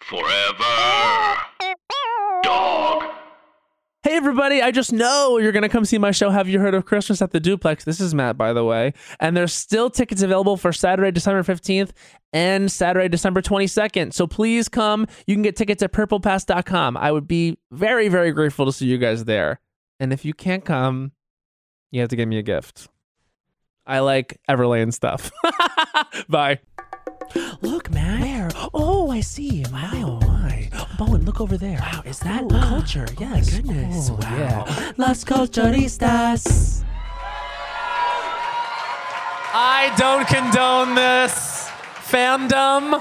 Forever. Dog. Hey everybody, I just know you're going to come see my show, Have You Heard of Christmas at the Duplex? This is Matt, by the way. And there's still tickets available for Saturday, December 15th and Saturday, December 22nd. So please come. You can get tickets at purplepass.com. I would be very, very grateful to see you guys there. And if you can't come, you have to give me a gift. I like Everlane stuff. Bye. Look, man. Where? Oh, I see. Wow. Oh, my. Bowen, look over there. Wow, is that culture? Yes. Oh, my goodness. Wow. Yeah. Las Culturistas. I don't condone this. Fandom.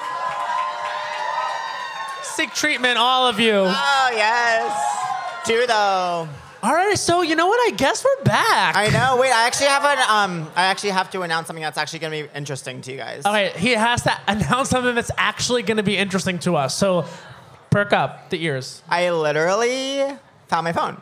Sick treatment, all of you. Oh, yes. Do though. All right, so you know what? I guess we're back. I know. Wait, I actually have to announce something that's actually going to be interesting to you guys. Okay, he has to announce something that's actually going to be interesting to us. So, perk up the ears. I literally found my phone.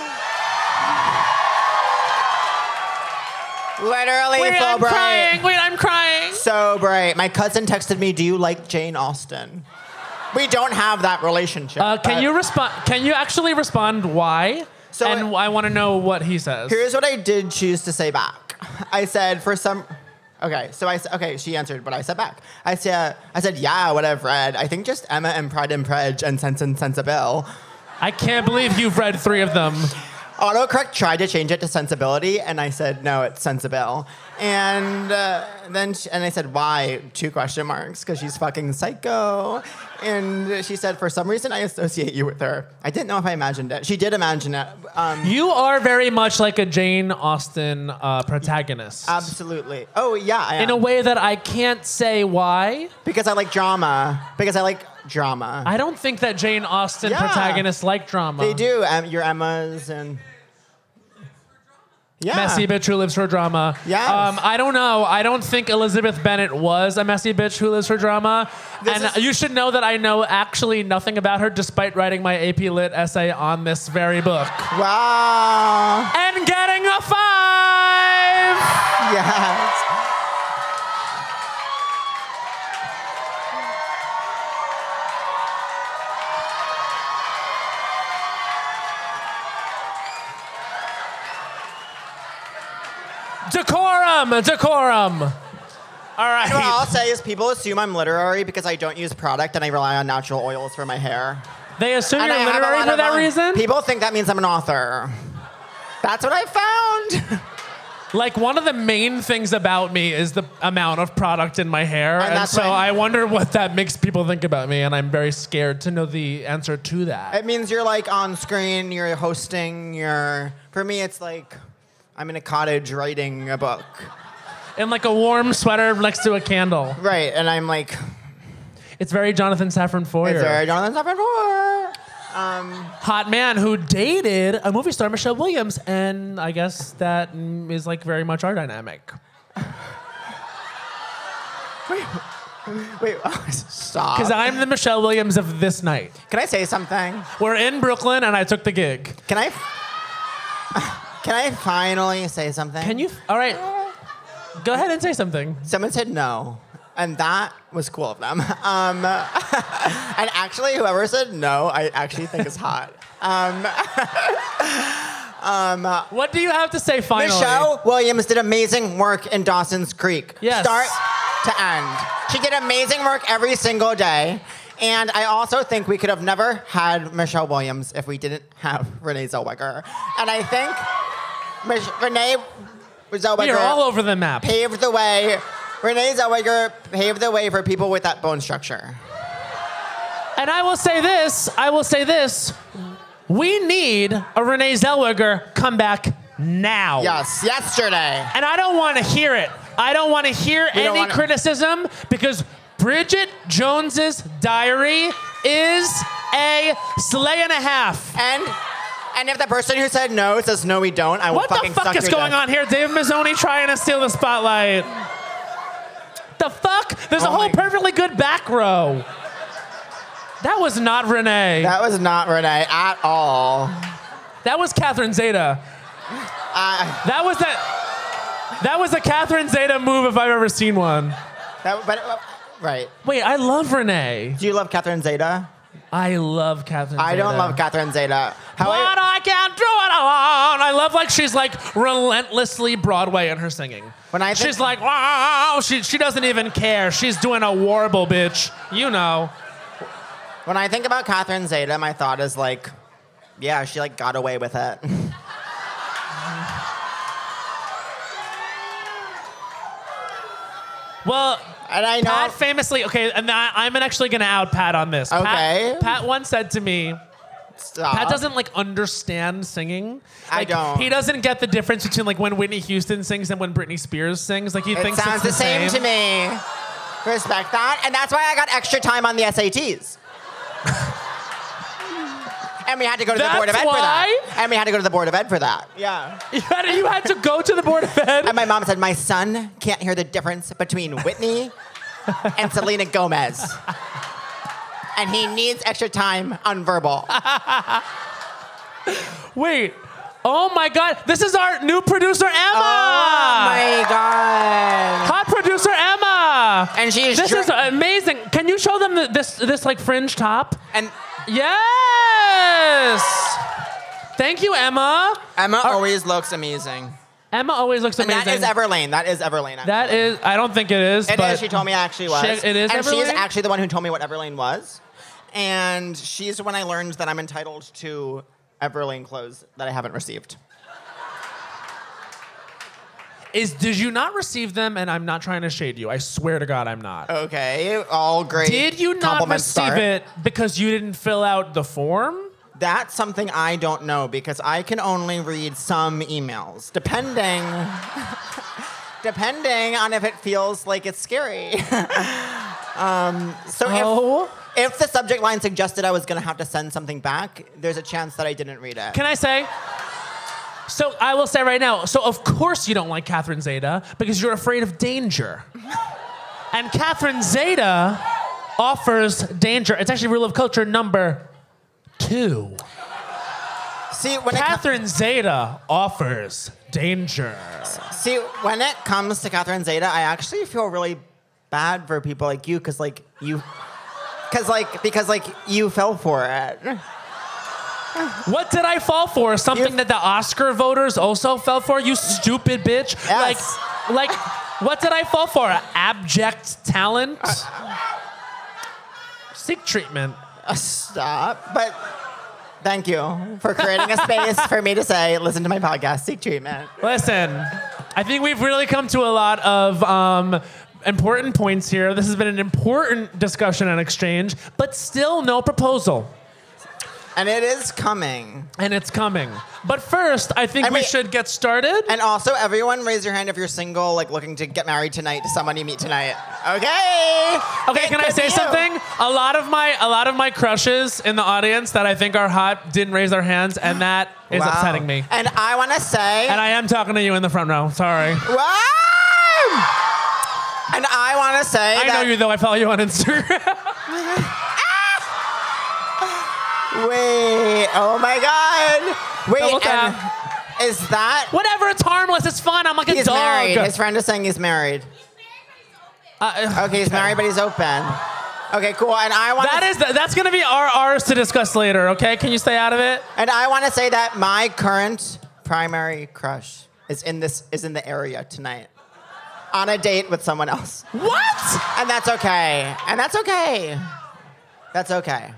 Literally, Wait, so I'm bright. crying. Wait, I'm crying. So bright. My cousin texted me, "Do you like Jane Austen?" We don't have that relationship. Can you respond? Can you actually respond? Why? So I want to know what he says. Here's what I did choose to say back. I said for some. Okay, so she answered, but I said back. I said, yeah, what I've read. I think just Emma and Pride and Prej and Sense and Sensible. I can't believe you've read 3 of them. Autocorrect tried to change it to sensibility, and I said, no, it's sensible. And then I said, why? 2 question marks, because she's fucking psycho. And she said, for some reason, I associate you with her. I didn't know if I imagined it. She did imagine it. You are very much like a Jane Austen protagonist. Absolutely. Oh, yeah, I am. In a way that I can't say why. Because I like drama. I don't think that Jane Austen protagonists like drama. They do. Your Emmas and... Yeah. Messy bitch who lives for drama. Yes. I don't know. I don't think Elizabeth Bennet was a messy bitch who lives for drama. You should know that I know actually nothing about her despite writing my AP Lit essay on this very book. Wow. And getting a 5! Yes. Decorum. All right. You know what I'll say is people assume I'm literary because I don't use product and I rely on natural oils for my hair. They assume And you're I have a literary lot for of that reason? People think that means I'm an author. That's what I found. Like, one of the main things about me is the amount of product in my hair. And so right. I wonder what that makes people think about me, and I'm very scared to know the answer to that. It means you're like on screen, you're hosting, for me it's like I'm in a cottage writing a book. In like a warm sweater next to a candle. Right, and I'm like... It's very Jonathan Safran Foer. It's very Jonathan Safran Foer. Hot man who dated a movie star, Michelle Williams, and I guess that is like very much our dynamic. Wait, stop. Because I'm the Michelle Williams of this night. Can I say something? We're in Brooklyn, and I took the gig. Can I finally say something? Can you? All right. Go ahead and say something. Someone said no, and that was cool of them. And actually, whoever said no, I actually think is hot. What do you have to say finally? Michelle Williams did amazing work in Dawson's Creek. Yes. Start to end. She did amazing work every single day. And I also think we could have never had Michelle Williams if we didn't have Renee Zellweger. And I think Renee Zellweger... You're all over the map. ...paved the way. Renee Zellweger paved the way for people with that bone structure. And I will say this. We need a Renee Zellweger comeback now. Yes, yesterday. And I don't want to hear it. I don't want to hear any criticism because Bridget Jones's Diary is a slay and a half. And if the person who said no says no, we don't, I will fucking suck your dick. What the fuck is going on here? Dave Mazzoni trying to steal the spotlight. The fuck? There's a whole perfectly good back row. That was not Renee. That was not Renee at all. That was Catherine Zeta. That was a Catherine Zeta move if I've ever seen one. Right. Wait, I love Renee. Do you love Catherine Zeta? I love Catherine Zeta. I don't love Catherine Zeta. But I can't do it alone. I love like she's like relentlessly Broadway in her singing. When I think- she's like, wow, she doesn't even care. She's doing a warble, bitch. You know. When I think about Catherine Zeta, my thought is like, yeah, she like got away with it. Well, And I know. Pat famously, okay, and I'm actually going to out Pat on this. Okay. Pat once said to me, Stop. Pat doesn't like understand singing. I Like, don't. He doesn't get the difference between like when Whitney Houston sings and when Britney Spears sings. Like he It thinks sounds it's the same to me. Respect that. And that's why I got extra time on the SATs. And we had to go to the Board of Ed That's for that. why? And we had to go to the Board of Ed for that. Yeah. You had to go to the Board of Ed. And my mom said, my son can't hear the difference between Whitney and Selena Gomez. And he needs extra time on verbal. Wait. Oh my God. This is our new producer, Emma. Oh my God. Hot producer, Emma. And she's This is amazing. Can you show them this like fringe top? And Yes. Thank you, Emma. Emma always looks amazing. Emma always looks And amazing. that is Everlane. That is Everlane. Actually. That is. I don't think it is. It but is. She told me it actually was. It is and she's Everlane? actually the one who told me what Everlane was. And she's when I learned that I'm entitled to Everlane clothes that I haven't received. Did you not receive them? And I'm not trying to shade you. I swear to God, I'm not. Okay, all great. Did you not compliments receive start. it because you didn't fill out the form? That's something I don't know because I can only read some emails, depending on if it feels like it's scary. So if the subject line suggested I was going to have to send something back, there's a chance that I didn't read it. Can I say? So I will say right now, so of course you don't like Catherine Zeta because you're afraid of danger. And Catherine Zeta offers danger. It's actually rule of culture number 2. See, when Catherine Zeta offers danger. when it comes to Catherine Zeta, I actually feel really bad for people like you because you fell for it. What did I fall for? Something that the Oscar voters also fell for? You stupid bitch. Yes. Like, what did I fall for? Abject talent? Seek treatment. Stop. But thank you for creating a space for me to say, listen to my podcast, Seek Treatment. Listen, I think we've really come to a lot of important points here. This has been an important discussion and exchange, but still no proposal. And it is coming. And it's coming. But first, I think And we wait- should get started. And also, everyone raise your hand if you're single, like looking to get married tonight to someone you meet tonight. Okay. Okay, can I say something? A lot of my crushes in the audience that I think are hot didn't raise their hands, and that is Wow. upsetting me. And I want to say. And I am talking to you in the front row. Sorry. Wow! And I want to say I know you though. I follow you on Instagram. Wait, oh my God. Wait, Double tap. and is that... Whatever. It's harmless. It's fun. I'm like a He's dog. married. His friend is saying he's married. Okay, he's married, but he's open. Okay, cool. And I want That's gonna be ours to discuss later. Okay? Can you stay out of it? And I want to say that my current primary crush is in the area tonight, on a date with someone else, What? and that's okay. And that's okay. That's okay.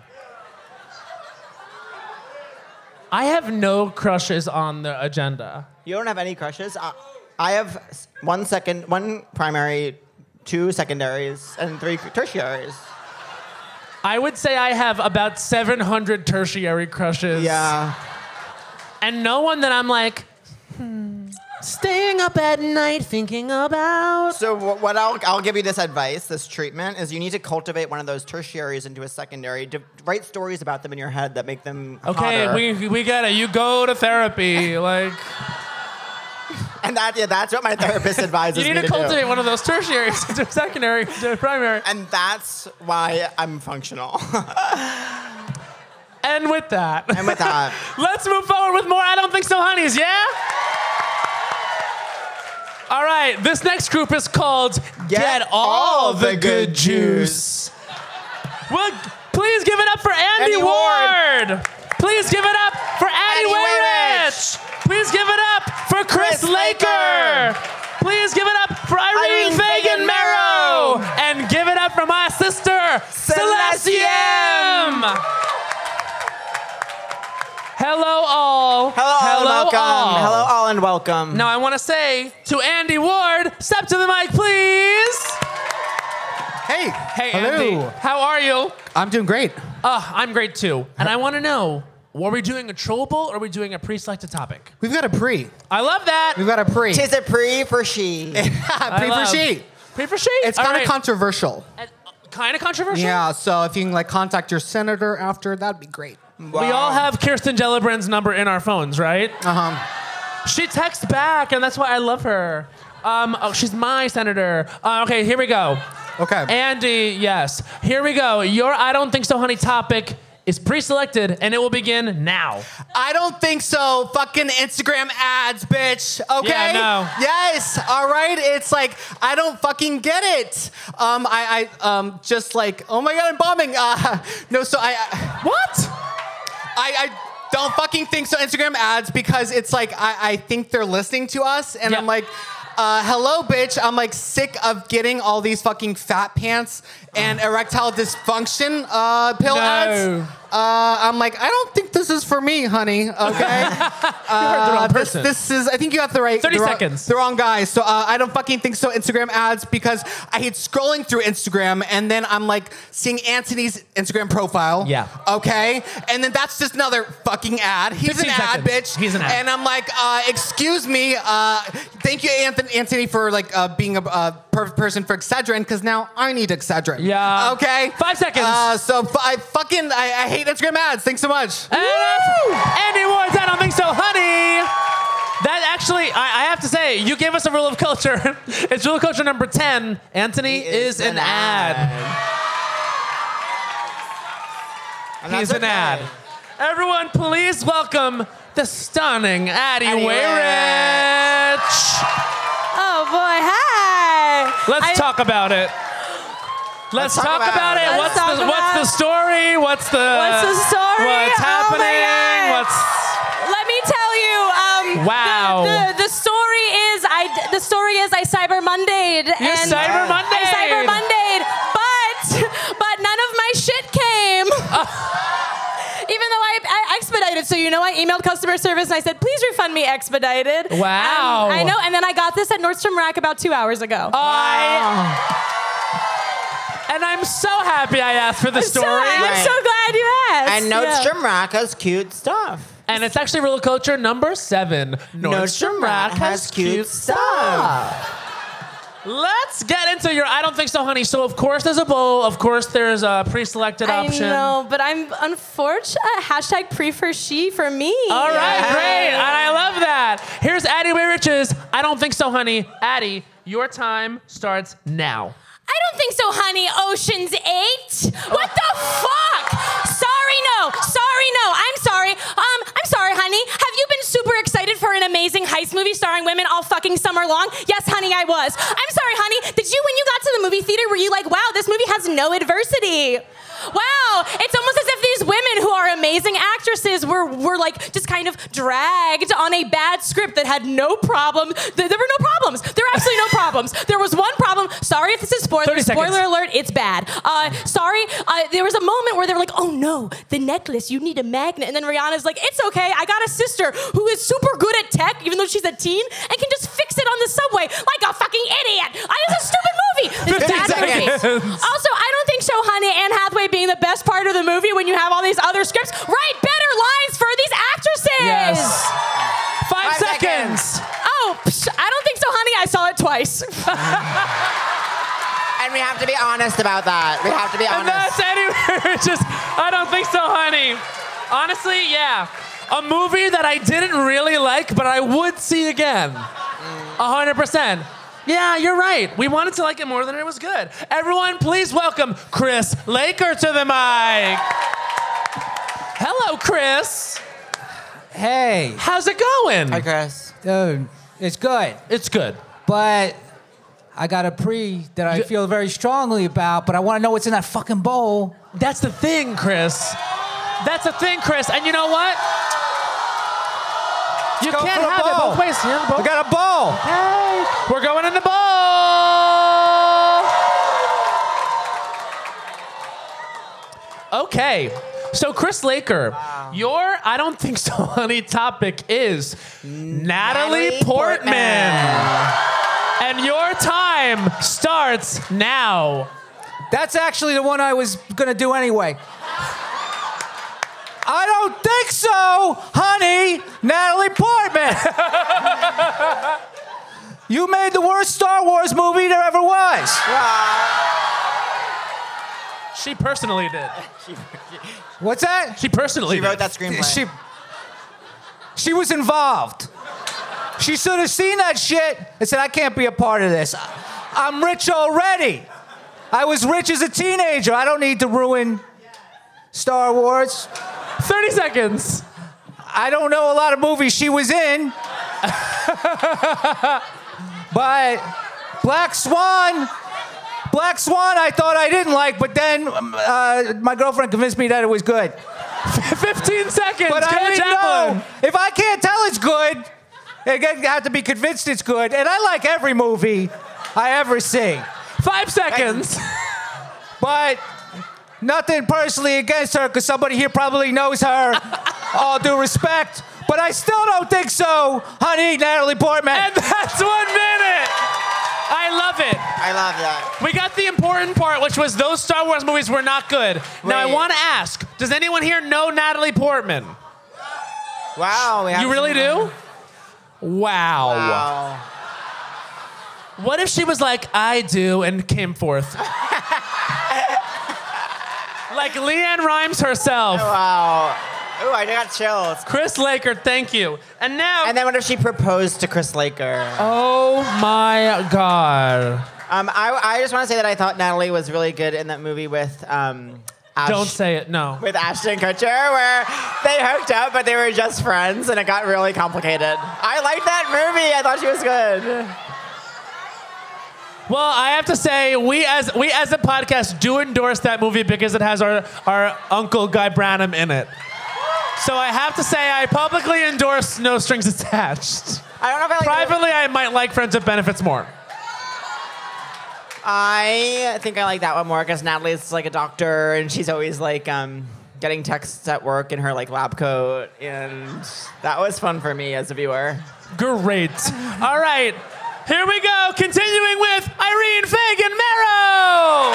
I have no crushes on the agenda. You don't have any crushes? I have one primary, 2 secondaries, and 3 tertiaries. I would say I have about 700 tertiary crushes. Yeah. And no one that I'm like, staying up at night thinking about. So what I'll give you this advice, this treatment, is you need to cultivate one of those tertiaries into a secondary. To write stories about them in your head that make them Okay, hotter. we get it. You go to therapy. Like, And that's what my therapist advises you me need to to cultivate do. one of those tertiaries into a secondary, to a primary. And that's why I'm functional. And with that, let's move forward with more I Don't Think So Honeys, yeah? All right, this next group is called Get All the Good Juice. Well, please give it up for Andy Ward. Please give it up for Addie Wayrich. Please give it up for Chris Laker. Please give it up for Irene Fagan Marrow. And give it up for my sister, Celestium. Hello all. Hello, welcome. all. Hello, all, and welcome. Now I want to say to Andy Ward, step to the mic, please. Hey. Hey, Hello. Andy. How are you? I'm doing great. I'm great too. And I want to know, were we doing a troll bowl or are we doing a pre-selected topic? We've got a pre. I love that. We've got a pre. Tis a pre for she. Pre for she. Pre for she? It's kind of controversial. Kind of controversial? Yeah, so if you can like contact your senator after, that'd be great. Wow. We all have Kirsten Gillibrand's number in our phones, right? She texts back, and that's why I love her. She's my senator. Okay, here we go. Okay. Andy, yes. Here we go. Your I Don't Think So Honey topic is pre-selected, and it will begin now. I don't think so. Fucking Instagram ads, bitch. Okay? Yeah, no. Yes. All right. It's like, I don't fucking get it. I just like, oh my God, I'm bombing. No, so What? I don't fucking think so. Instagram ads, because it's like, I think they're listening to us, and Yeah. I'm like, hello, bitch. I'm like sick of getting all these fucking fat pants and erectile dysfunction pill ads. I'm like, I don't think this is for me, honey. Okay. You heard the wrong person. This is. I think you got the right. 30 seconds. The wrong guy. So I don't fucking think so. Instagram ads, because I hate scrolling through Instagram and then I'm like seeing Anthony's Instagram profile. Yeah. Okay. And then that's just another fucking ad. He's an 15 ad, seconds. bitch. He's an ad. And I'm like, excuse me. Thank you, Anthony, for like being a perfect person for Excedrin, because now I need Excedrin. Yeah. Okay. 5 seconds. I hate Instagram ads. Thanks so much. And Andy Ward's I Don't Think So Honey. That actually, I have to say, you gave us a rule of culture. It's rule of culture number 10. Anthony is an ad. And He's that's an ad. okay. Everyone, please welcome the stunning Addie Wayrich. Oh boy, hi. Let's talk about it. Let's talk about it. Let's talk What's the about- story? What's the story? What's Oh my happening? God. Let me tell you. Wow. The story is I Cyber Monday'd. You Cyber Monday'd. I Cyber Monday'd, but none of my shit came. Even though I expedited, so I emailed customer service and I said, please refund me expedited. Wow. I know, and then I got this at Nordstrom Rack about 2 hours ago. And I'm so happy I asked for the story. I'm so glad you asked. And Nordstrom Rack has cute stuff. And it's actually Rule of Culture number 7. Nordstrom Rack has cute stuff. Let's get into your I Don't Think So Honey. So, of course, there's a bowl. Of course, there's a pre-selected option. I know, but I'm unfortunate. Hashtag pre for she for me. All right, great. And I love that. Here's Addie Wayrich's I Don't Think So Honey. Addie, your time starts now. I don't think so, honey. Ocean's 8? What the fuck? Sorry, no. I'm sorry. I'm sorry, honey. Have you been super excited for an amazing heist movie starring women all fucking summer long? Yes, honey, I was. I'm sorry, honey. Did you, when you got to the movie theater, were you like, wow, this movie has no adversity? Wow, it's almost as if these women who are amazing actresses were like just kind of dragged on a bad script that had no problem. There were no problems. There were absolutely no problems. There was one problem. Sorry if this is spoiler. 30 seconds. Spoiler alert, it's bad. Sorry, there was a moment where they were like, oh no, the necklace, you need a magnet. And then Rihanna's like, it's okay, I got a sister who is super good at tech, even though she's a teen, and can just fix it on the subway like a fucking idiot. It's a stupid movie. It's a 15 bad movie. seconds. Also, I don't think so, honey. Anne Hathaway being the best part of the movie when you have all these other scripts. Write better lines for these actresses. Yes. 5 seconds. Oh, I don't think so, honey. I saw it twice. And we have to be honest about that. We have to be And honest. that's Addie Wayrich's I Don't Think So Honey. Honestly, yeah. A movie that I didn't really like, but I would see again. 100%. Yeah, you're right. We wanted to like it more than it was good. Everyone, please welcome Chris Laker to the mic. Hello, Chris. Hey, How's it going? Hi, Chris. dude, it's good, It's good. but I got a pre that I feel very strongly about, but I want to know what's in that fucking bowl. That's the thing, Chris. That's a thing, Chris. And you know what? You go can't for the have it ball. both ways. Yeah, We got a ball. Hey, we're going in the ball. Okay. So Chris Laker, your I don't think so, honey topic is Natalie Portman. And your time starts now. That's actually the one I was gonna do anyway. I don't think so, honey, Natalie Portman. You made the worst Star Wars movie there ever was. She personally did. What's that? She personally She did. wrote that screenplay. She was involved. She should have seen that shit and said, I can't be a part of this. I'm rich already. I was rich as a teenager. I don't need to ruin Star Wars. 30 seconds. I don't know a lot of movies she was in. But Black Swan I thought I didn't like, but then my girlfriend convinced me that it was good. 15 seconds. But Go, I didn't Jacqueline. know. If I can't tell it's good, I have to be convinced it's good. And I like every movie I ever see. 5 seconds. But nothing personally against her, because somebody here probably knows her. All due respect. But I still don't think so, honey, Natalie Portman. And that's 1 minute. I love it. I love that. We got the important part, which was those Star Wars movies were not good. Now I Wait. want to ask, does anyone here know Natalie Portman? Wow. We have You really do? Wow. Wow. What if she was like, I do, and came forth? Like Leanne Rimes herself. Wow. Ooh, I got chills. Chris Laker, thank you. And now, And then what if she proposed to Chris Laker? oh my God. I just want to say that I thought Natalie was really good in that movie with Don't say it, no. with Ashton Kutcher, where they hooked up, but they were just friends, and it got really complicated. I liked that movie. I thought she was good. Well, I have to say, we as a podcast do endorse that movie because it has our Uncle Guy Branum in it. So I have to say, I publicly endorse No Strings Attached. I don't know if I like. Privately, I might like Friends with Benefits more. I think I like that one more because Natalie's like a doctor, and she's always like getting texts at work in her like lab coat, and that was fun for me as a viewer. Great. All right, here we go. Continuing with Irene Fagan Marrow.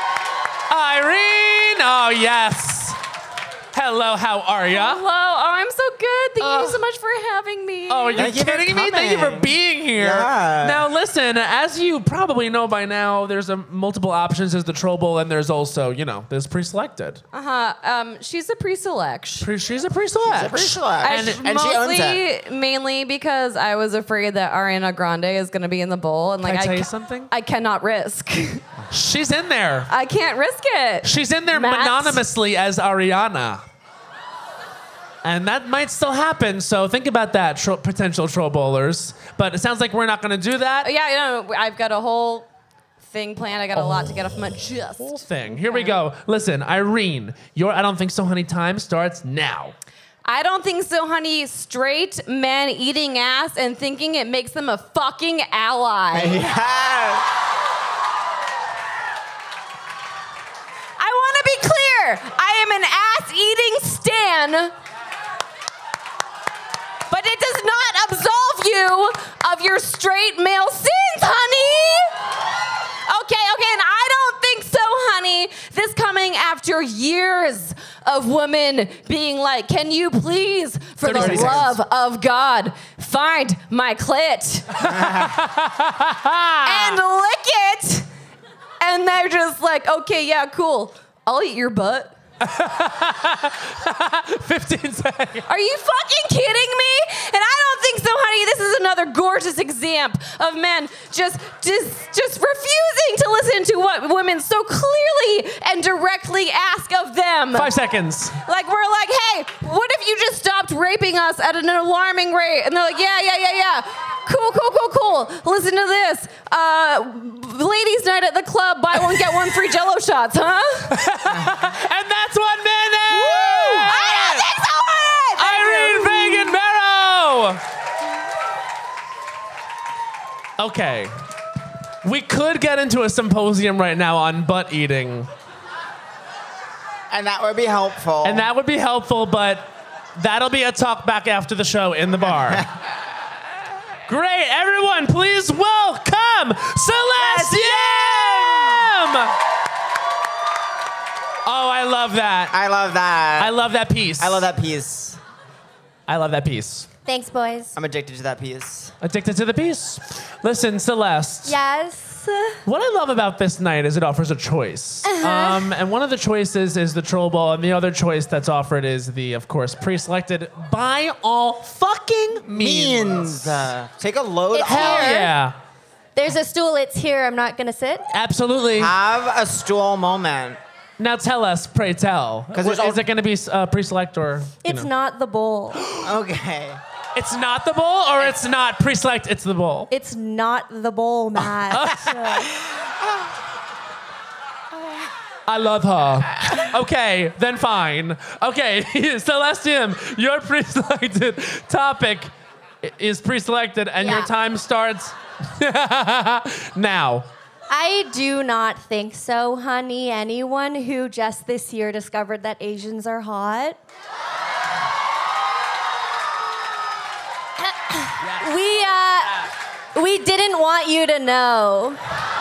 Irene, oh yes. Hello, how are ya? Hello. Oh, I'm so good. Thank you so much for having me. Oh, you're Thank you for kidding me? Thank you for coming. being here. Yeah. Now, listen, as you probably know by now, there's multiple options. There's the Troll Bowl, and there's also, there's pre-selected. She's a pre-select. She's a pre-select. She's a pre-select. And she owns Mostly, it. mainly because I was afraid that Ariana Grande is going to be in the bowl, and Can like I tell you something? I cannot risk. She's in there. I can't risk it. She's in there Matt? anonymously as Ariana. And that might still happen, so think about that, potential Troll Bowlers. But it sounds like we're not going to do that. Yeah, I've got a whole thing planned. I got a lot to get off my chest. Whole thing. Here we go. Listen, Irene, your I Don't Think So Honey time starts now. I don't think so, honey. Straight men eating ass and thinking it makes them a fucking ally. Yeah. I want to be clear. I am an ass-eating stan. But it does not absolve you of your straight male sins, honey. Okay, and I don't think so, honey. This coming after years of women being like, can you please, for the 30 seconds. love of God, find my clit and lick it? And they're just like, okay, yeah, cool. I'll eat your butt. 15 seconds. Are you fucking kidding me? And I don't think so, honey. This is another gorgeous example of men just refusing to listen to what women so clearly and directly ask of them. 5 seconds. Like, we're like, hey, what if you just stopped raping us at an alarming rate? And they're like, yeah. Cool. Listen to this. Ladies' night at the club, buy one, get one free Jell-O shots, huh? And that's 1 minute! Woo! I Okay. We could get into a symposium right now on butt eating. And that would be helpful. And that would be helpful, but that'll be a talk back after the show in the bar. Great, everyone, please welcome Celestium! Oh, I love that. I love that. I love that piece. I love that piece. I love that piece. Thanks, boys. I'm addicted to that piece. Addicted to the piece. Listen, Celeste. Yes. What I love about this night is it offers a choice. And one of the choices is the troll ball, and the other choice that's offered is the, of course, pre-selected by all fucking means. Take a load It's off. Hell here. yeah. There's a stool. It's here. I'm not gonna sit. Absolutely. Have a stool moment. Now tell us, pray tell. 'Cause there's Is it going to be pre-select or? It's not the bowl. Okay. It's not the bowl, or it's not pre-select. It's the bowl. It's not the bowl, Matt. I love her. Okay, then fine. Okay, Celestium, your pre-selected topic is pre-selected, and your Yeah. time starts now. I do not think so, honey. Anyone who just this year discovered that Asians are hot. We didn't want you to know.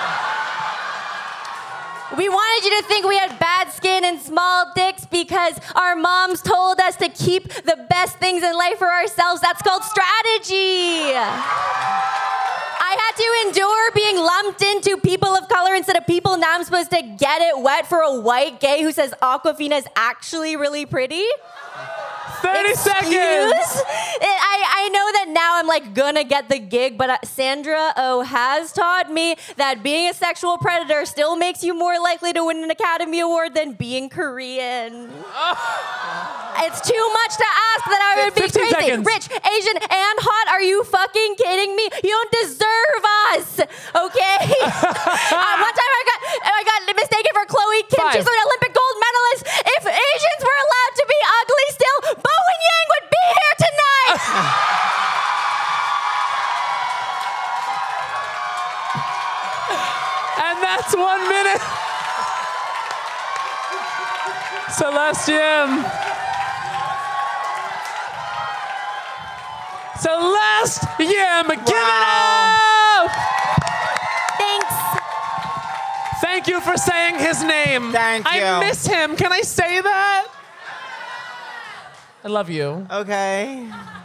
We wanted you to think we had bad skin and small dicks because our moms told us to keep the best things in life for ourselves. That's called strategy. I had to endure being lumped into people of color instead of people. Now I'm supposed to get it wet for a white gay who says Aquafina is actually really pretty. 30 seconds. I know that now I'm like gonna get the gig, but Sandra Oh has taught me that being a sexual predator still makes you more likely to win an Academy Award than being Korean. It's too much to ask that I would be 15 crazy. seconds. Rich, Asian, and hot. Are you fucking kidding me? You don't deserve us, okay? One time I got mistaken for Chloe Kim. 5. She's an Olympic gold medalist. If Asians were allowed to be ugly still, Bowen Yang would be here tonight. And that's 1 minute. Celestium. Celestium, give it up! Thanks. Thank you for saying his name. Thank you. I miss him. Can I say that? I love you. Okay.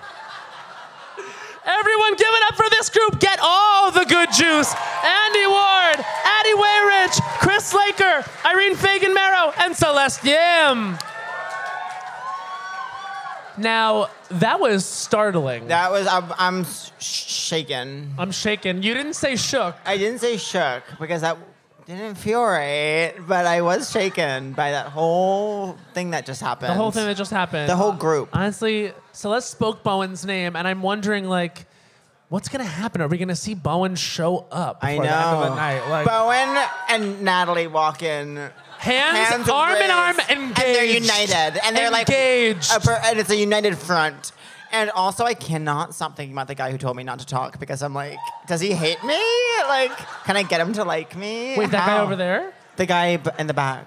Everyone give it up for this group. Get all the good juice. Andy Ward, Addie Wayrich, Chris Laker, Irene Fagan-Marrow, and Celestium. Now, that was startling. That was, I'm shaken. I'm shaken. You didn't say shook. I didn't say shook because that didn't feel right, but I was shaken by that whole thing that just happened. The whole thing that just happened. The whole group. Honestly, Celeste spoke Bowen's name, and I'm wondering, like, what's going to happen? Are we going to see Bowen show up I before the end of the know. night? Like, Bowen and Natalie walk in. hands arm in arm, engaged. And they're united. And they're engaged. and it's a united front. And also, I cannot stop thinking about the guy who told me not to talk because I'm like, does he hate me? Like, can I get him to like me? Wait, that guy How? over there? The guy in the back.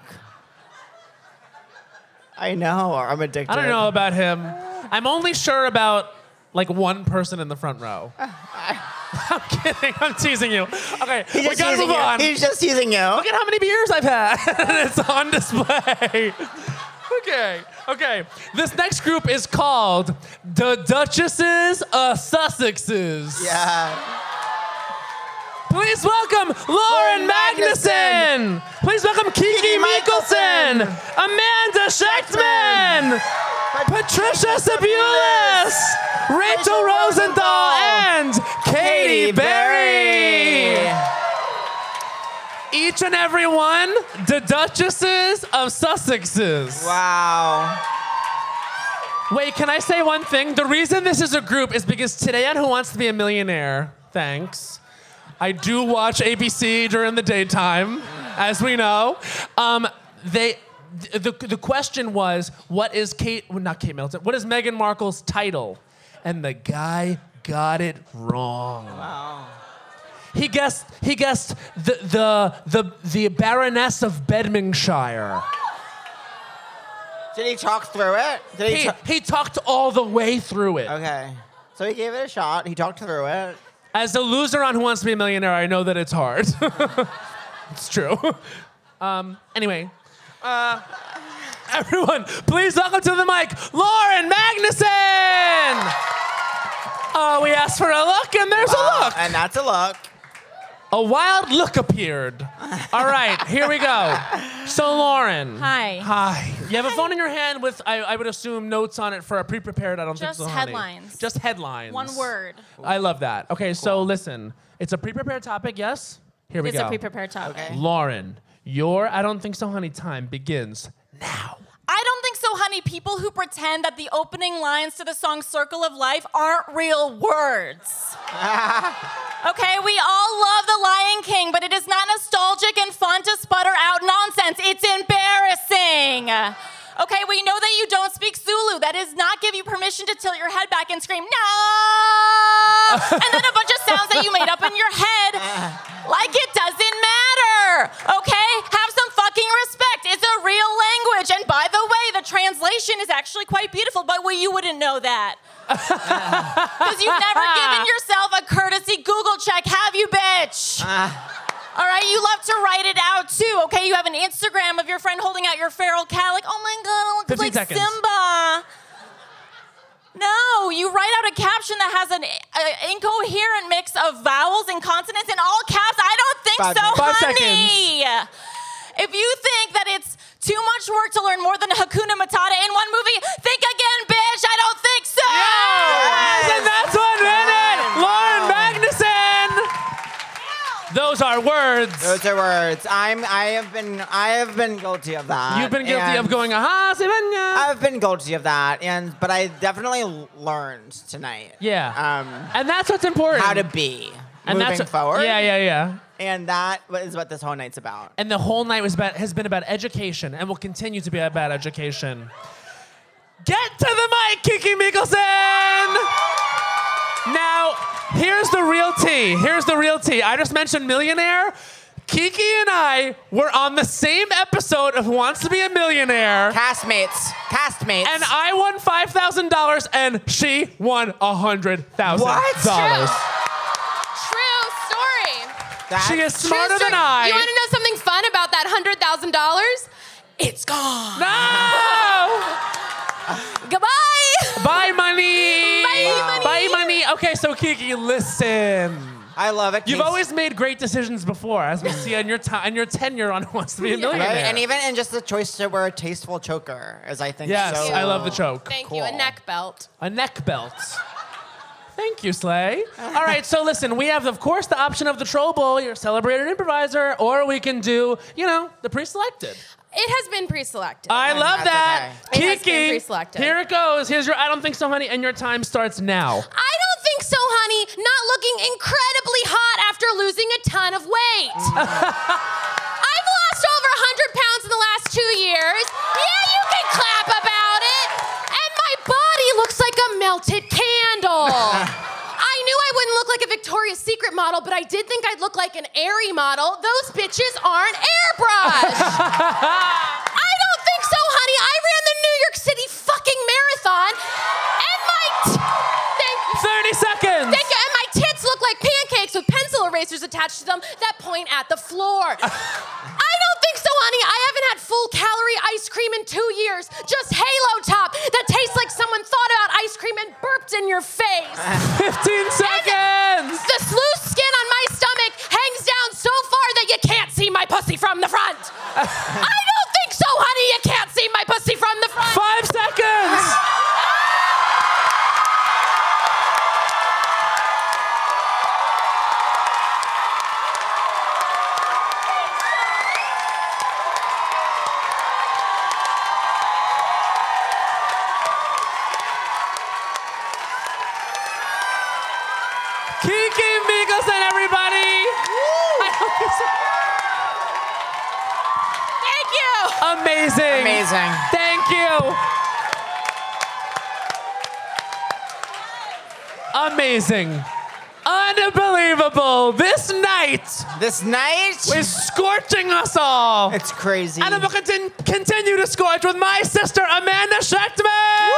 I know. I'm addicted. I don't know about him. I'm only sure about like one person in the front row. I'm kidding. I'm teasing you. Okay, He's we just gotta teasing move you. on. He's just teasing you. Look at how many beers I've had. It's on display. Okay. This next group is called the Duchesses of Sussexes. Yeah. Please welcome Lauren Magnuson. Please welcome Kiki Mickelson, Amanda Schechtman, Patricia Sabulis, Rachel Rosenthal, and Katie Berry. Each and every one, the Duchesses of Sussexes. Wow. Wait, can I say one thing? The reason this is a group is because today on Who Wants to Be a Millionaire, thanks, I do watch ABC during the daytime, as we know. The question was, what is not Kate Middleton, what is Meghan Markle's title? And the guy got it wrong. Wow. He guessed the Baroness of Bedmingshire. Did he talk through it? He talked all the way through it. Okay. So he gave it a shot. He talked through it. As a loser on Who Wants to Be a Millionaire, I know that it's hard. It's true. Anyway, everyone, please welcome to the mic, Lauren Magnuson! Oh, we asked for a look, and there's a look. And that's a look. A wild look appeared. All right, here we go. So, Lauren. Hi. Hi. You have a phone in your hand with, I would assume, notes on it for a pre-prepared, I don't Just think so, honey. headlines. Just headlines. One word. I love that. Okay, so listen. It's a pre-prepared topic, yes? Here we It's go. a pre-prepared topic. Okay. Lauren, your I don't think so, honey time begins now. I don't think so, honey. People who pretend that the opening lines to the song Circle of Life aren't real words. Okay, we all love The Lion King, but it is not nostalgic and fun to sputter out nonsense. It's embarrassing. Okay, we know that you don't speak Zulu. That does not give you permission to tilt your head back and scream, no! And then a bunch of sounds that you made up in your head. Like it doesn't matter, okay? Have some fucking respect. It's a real language. And by the way, the translation is actually quite beautiful, but you wouldn't know that. Because you've never given yourself a courtesy Google check, have you, bitch? All right, you love to write it out too, okay? You have an Instagram of your friend holding out your feral cat, like, oh my God, it looks 15 like seconds. Simba. No, you write out a caption that has an incoherent mix of vowels and consonants in all caps. I don't think so, 5 honey. If you think that it's too much work to learn more than Hakuna Matata in one movie, think again, bitch. I don't think so. Yes! And that's 1 minute! Lauren Magnuson! Those are words. Those are words. I have been guilty of that. You've been guilty and of going, aha, Sibenya. I've been guilty of that, but I definitely learned tonight. Yeah. And that's what's important. How to be and moving that's forward. Yeah. And that is what this whole night's about. And the whole night has been about education and will continue to be about education. Get to the mic, Kiki Mikkelsen! Now, here's the real tea. I just mentioned millionaire. Kiki and I were on the same episode of Who Wants to Be a Millionaire. Castmates. And I won $5,000 and she won $100,000. What? True story. She is smarter True than story. I. You want to know something fun about that $100,000? It's gone. No! Goodbye. Bye, money. Bye, money. Bye, money. Okay, so Kiki, listen. I love it. You've always made great decisions before, as we see on your tenure on Who Wants to Be a Yeah. Millionaire. Right? And even in just the choice to wear a tasteful choker, as I think. Yes, so I love the choke. Thank you. A Cool. neck belt. A neck belt. Thank you, Slay. All right, so listen, we have, of course, the option of the Troll Bowl, your celebrated improviser, or we can do, the pre-selected. It has been pre-selected. I love that's that. okay. It has been Kiki, pre-selected. here it goes. Here's your I don't think so, honey, and your time starts now. I don't think so, honey. Not looking incredibly hot after losing a ton of weight. I've lost over 100 pounds in the last 2 years. Yeah, you can clap about it. And my body looks like a melted candle. I knew I wouldn't look like a Victoria's Secret model, but I did think I'd look like an Aerie model. Those bitches aren't airbrushed. I don't think so, honey. I ran the New York City fucking marathon, and thank you. 30 seconds. Thank you. And my tits look like pancakes with pencil erasers attached to them that point at the floor. I don't think so, honey. I haven't had full calorie ice cream in 2 years. Just Halo Top that tastes like someone thought about ice cream and burped in your face. 15 seconds. The sluice skin on my stomach hangs down so far that you can't see my pussy from the front. I don't think so, honey. You can't see my pussy from the front. 5 seconds. Kiki Mikkelsen, everybody. Thank you. Amazing. Amazing. Thank you. Amazing. Unbelievable. This night is scorching us all. It's crazy. And I'm going to continue to scorch with my sister, Amanda Schechtman.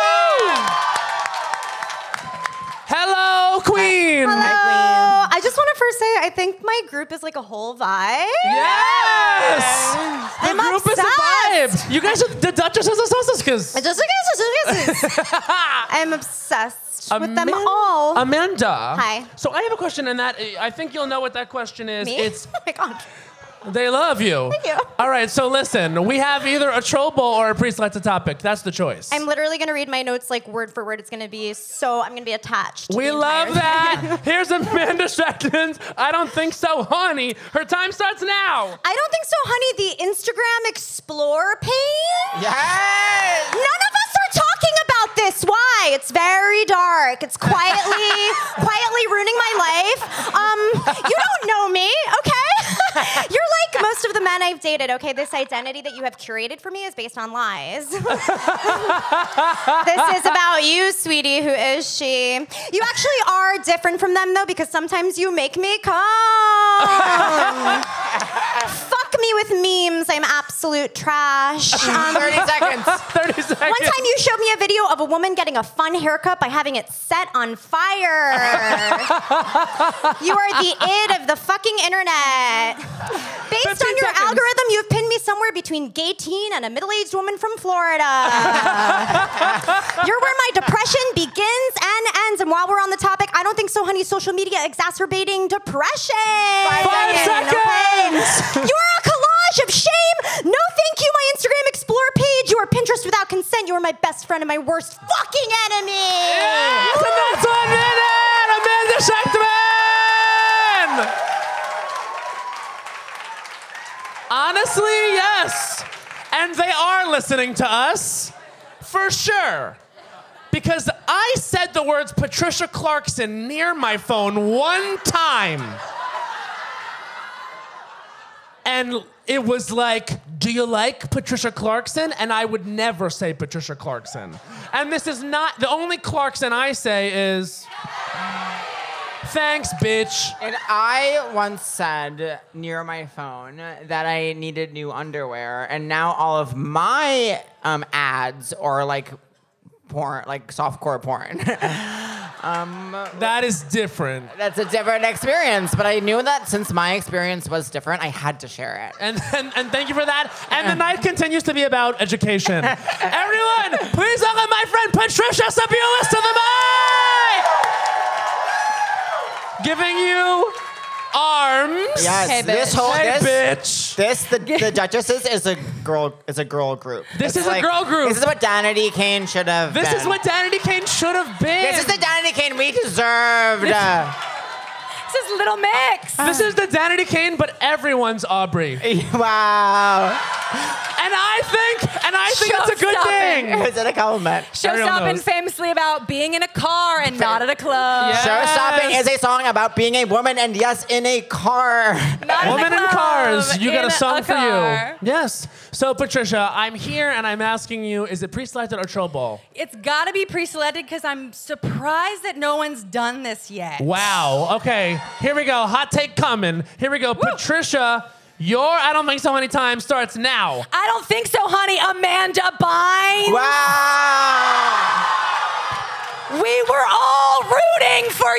Hello, Queen. Hello. I just want to first say I think my group is like a whole vibe. Yes. The I'm group is a vibe. You guys are the Duchesses of Sussex. I'm obsessed with them all. Amanda. Hi. So I have a question, and that I think you'll know what that question is. Me? It's Oh my God. they love you. Thank you. All right, so listen, we have either a troll bowl or a pre-selected topic. That's the choice. I'm literally going to read my notes like word for word. It's going to be I'm going to be attached. To We the love entire that. thing. Here's Amanda Schechtman's I Don't Think So, Honey. Her time starts now. I don't think so, honey. The Instagram Explore page. Yes. None of us are talking about this. Why? It's very dark. It's quietly ruining my life. You don't know me, okay? You're like most of the men I've dated, okay? This identity that you have curated for me is based on lies. This is about you, sweetie. Who is she? You actually are different from them, though, because sometimes you make me come. Fuck me with memes. I'm absolute trash. 30 seconds. 30 seconds. One time you showed me a video of a woman getting a fun haircut by having it set on fire. You are the id of the fucking internet. Based 15 on your seconds. algorithm, you've pinned me somewhere between gay teen and a middle-aged woman from Florida. You're where my depression begins and ends. And while we're on the topic, I don't think so, honey. Social media exacerbating depression. 5 seconds. Okay? You are a collage of shame. No, thank you. My Instagram Explore page. You are Pinterest without consent. You are my best friend and my worst fucking enemy. Yes, and that's 1 minute. Amanda Schechtman. Honestly, yes. And they are listening to us, for sure. Because I said the words Patricia Clarkson near my phone one time. And it was like, do you like Patricia Clarkson? And I would never say Patricia Clarkson. And this is not, the only Clarkson I say is, thanks, bitch. And I once said near my phone that I needed new underwear, and now all of my ads are like porn, like softcore porn. That is different. That's a different experience, but I knew that since my experience was different, I had to share it. And thank you for that. And the night continues to be about education. Everyone, please welcome my friend Patricia Sabulis to the mic! Giving you arms. Yes, Hey, this bitch. whole Hey, this bitch. the Duchesses is a girl group. This It's is a girl group. This is what Danity Kane should have been. This is what Danity Kane should have been. This is the Danity Kane we deserved. This is Little Mix. This is the Danity Kane, but everyone's Aubrey. Wow. And I think that's a good Show-stopping. thing. Is it a compliment? Everyone Show-stopping knows. famously about being in a car and not at a club. Yeah. Show-stopping is a song about being a woman and yes, in a car. Not Woman in, a in club, cars. You got in a song for car. you. Yes. So Patricia, I'm here and I'm asking you, is it pre-selected or troll ball? It's got to be pre-selected because I'm surprised that no one's done this yet. Wow. Okay. Here we go. Hot take coming. Here we go. Patricia, your I Don't Think So Many Times starts now. I don't think so, honey. Amanda Bynes. Wow. We were all rooting for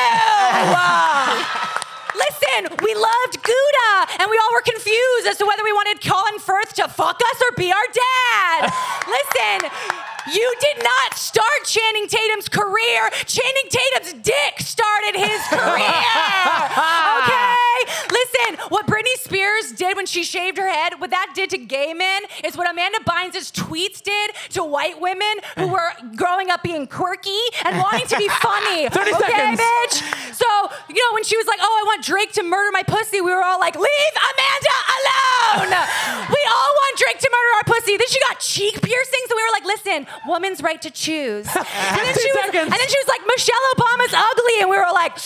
you. Listen, we loved Gouda, and we all were confused as to whether we wanted Colin Firth to fuck us or be our dad. Listen, you did not start Channing Tatum's career. Channing Tatum's dick started his career. Okay? Listen, what Britney Spears did when she shaved her head, what that did to gay men is what Amanda Bynes' tweets did to white women who were growing up being quirky and wanting to be funny. 30 okay, seconds. bitch? So, you know, when she was like, oh, I want Drake to murder my pussy, we were all like, leave Amanda alone. We all want Drake to murder our pussy. Then she got cheek piercings, and we were like, listen, woman's right to choose. And then she was like, Michelle Obama's ugly, and we were like,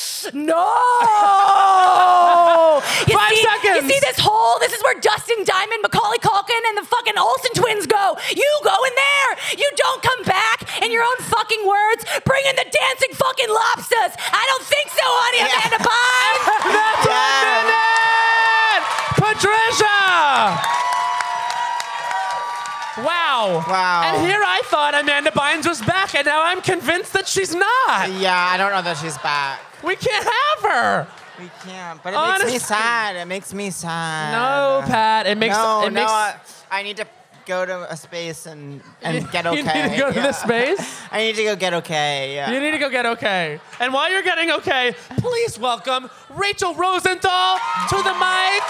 no. 5 seconds. You see this hole? This is where Dustin Diamond, Macaulay Culkin, and the fucking Olsen twins go. You go in there. You don't come back. In your own fucking words, bring in the dancing fucking lobsters. I don't think so, honey. Sorry, Amanda Bynes. That's 1 minute! Patricia! Wow. Wow. And here I thought Amanda Bynes was back, and now I'm convinced that she's not. Yeah, I don't know that she's back. We can't have her. We can't, but it makes me Honestly. sad. It makes me sad. No, Pat. It makes No, makes I need to go to a space and get okay. You need to go to this space? I need to go get okay. Yeah. You need to go get okay. And while you're getting okay, please welcome Rachel Rosenthal to the mic.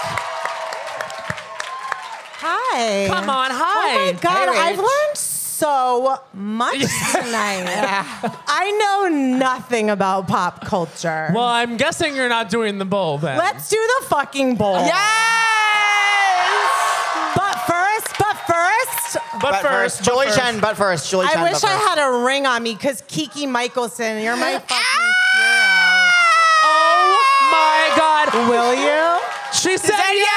Hi. Come on, hi. Oh my God, Hey, I've Rach. learned so much tonight. I know nothing about pop culture. Well, I'm guessing you're not doing the bowl then. Let's do the fucking bowl. Yes! But first, But first, Julie Chen, but first, Julie Chen. I wish but I first. had a ring on me because Kiki Michelson, you're my fucking Oh my God. hero. Will you? She said yes!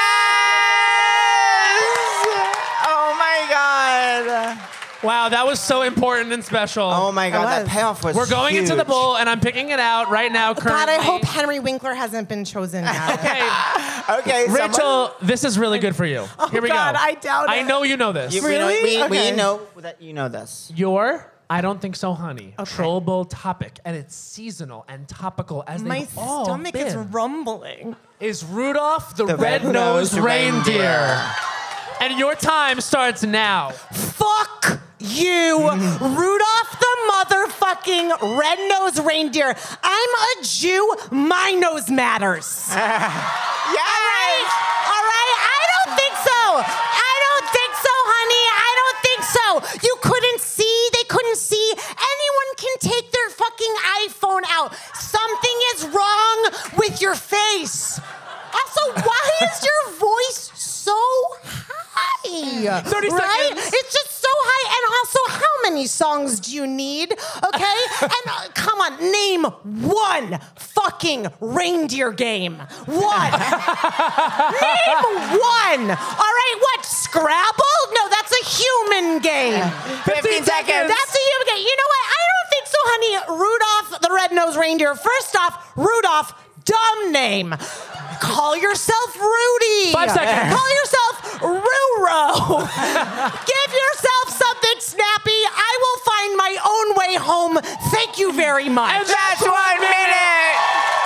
Oh my God. Wow, that was so important and special. Oh my God, It that was. payoff was We're going into the huge. bowl, and I'm picking it out right now. Currently. God, I hope Henry Winkler hasn't been chosen yet. Okay, Okay, Rachel, this is really good for you. Here we God, go. I doubt I it. know you know this. Really? We Okay. know that you know this. Your I don't think so, honey. Troll Bowl topic, and it's seasonal and topical as My they've all stomach is been. rumbling. Is Rudolph the, The red-nosed red-nosed reindeer. reindeer. And your time starts now. Fuck you, Rudolph the motherfucking red-nosed reindeer. I'm a Jew. My nose matters. Yes! All right? I don't think so. I don't think so, honey. I don't think so. You couldn't see. They couldn't see. Anyone can take their fucking iPhone out. Something is wrong with your face. Also, why is your voice so high? 30 right? seconds. It's just so high. And also, how many songs do you need? Okay? And come on, name one fucking reindeer game. One. Name one. All right, what? Scrabble? No, that's a human game. 15 seconds. That's a human game. You know what? I don't think so, honey. Rudolph the red-nosed reindeer. First off, Rudolph, dumb name. Call yourself Rudy. 5 seconds. Call yourself Ruro. Give yourself something snappy. I will find my own way home. Thank you very much. And that's 1 minute.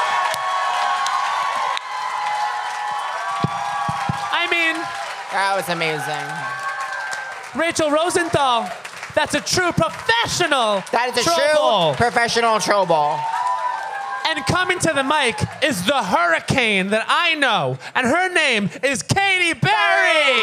I mean, That was amazing. Rachel Rosenthal, that's a true professional. That is a troll true bowl. professional troll ball. And coming to the mic is the hurricane that I know, and her name is Katy Perry.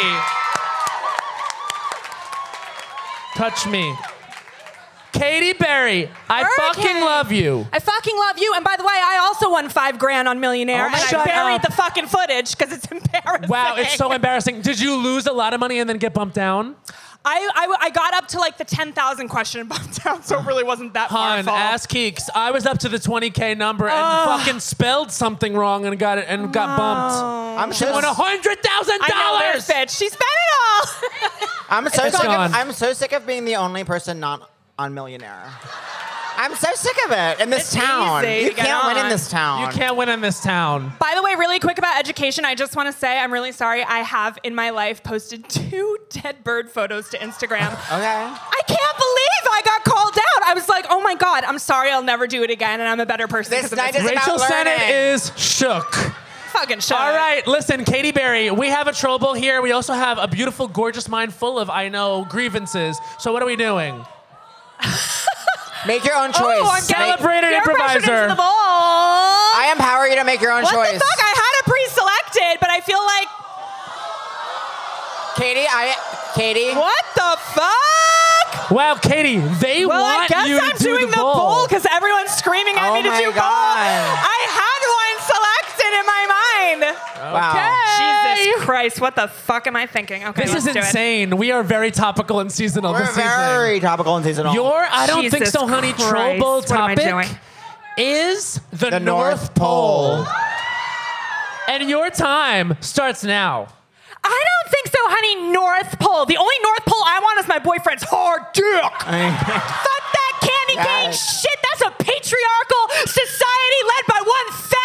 Touch me. Katy Perry, I fucking Hurricane. love you. I fucking love you. And by the way, I also won $5,000 on Millionaire, Oh my and God. I buried Shut the fucking footage because it's embarrassing. Wow, it's so embarrassing. Did you lose a lot of money and then get bumped down? I got up to like the 10,000 question and bumped down, so it really wasn't that far. Hun, ask Keeks. I was up to the 20K number and fucking spelled something wrong and got bumped. I'm so, Won $100,000. I know, there's bitch. She spent it all. I'm so It's sick. gone. I'm so sick of being the only person not on Millionaire. I'm so sick of it in this It's town. easy You to get can't win in on. this town. You can't win in this town. By the way, really quick about education, I just want to say I'm really sorry. I have in my life posted 2 dead bird photos to Instagram. Okay. I can't believe I got called out. I was like, oh my God, I'm sorry, I'll never do it again, and I'm a better person. This because of night this. is Rachel about Sennett learning. is shook. Fucking shut All up. right, listen, Katy Perry, we have a troll bowl here. We also have a beautiful, gorgeous mind full of, I know, grievances. So what are we doing? Make your own choice. Oh, I'm Celebrated peer pressured improviser. into the bowl. I empower you to make your own What choice. the fuck? I had it pre-selected, but I feel like, Katie. what the fuck? Wow, Katie, they Well, I want guess you I'm to do doing the the bowl. bowl because everyone's screaming at Oh me to my do bowl. God. I had one selected in my mind. Wow. Jesus Christ, what the fuck am I thinking? Okay, This is let's do it. insane. We are very topical and seasonal We're this season. very topical and seasonal. Your I don't think Jesus so, honey, troll Christ. bowl What am I topic doing? is the The North North Pole. Pole. And your time starts now. I don't think so, honey. North Pole. The only North Pole I want is my boyfriend's hard dick. Fuck that candy cane Yes. shit. That's a patriarchal society led by one fat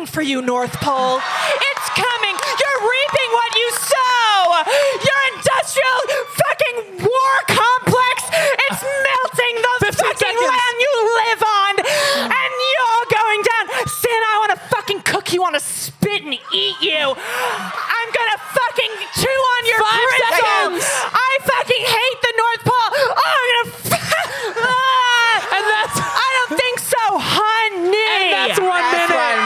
for you, North Pole. It's coming. You're reaping what you sow. Your industrial fucking war complex, it's melting the 15 fucking seconds. land you live on. And you're going down. Sin, I want to fucking cook you on a spit and eat you. I'm going to fucking chew on your 5 bristles. seconds. I fucking hate the North Pole. Oh, I'm going to... And that's I don't think so, honey. and that's 1 That's minute.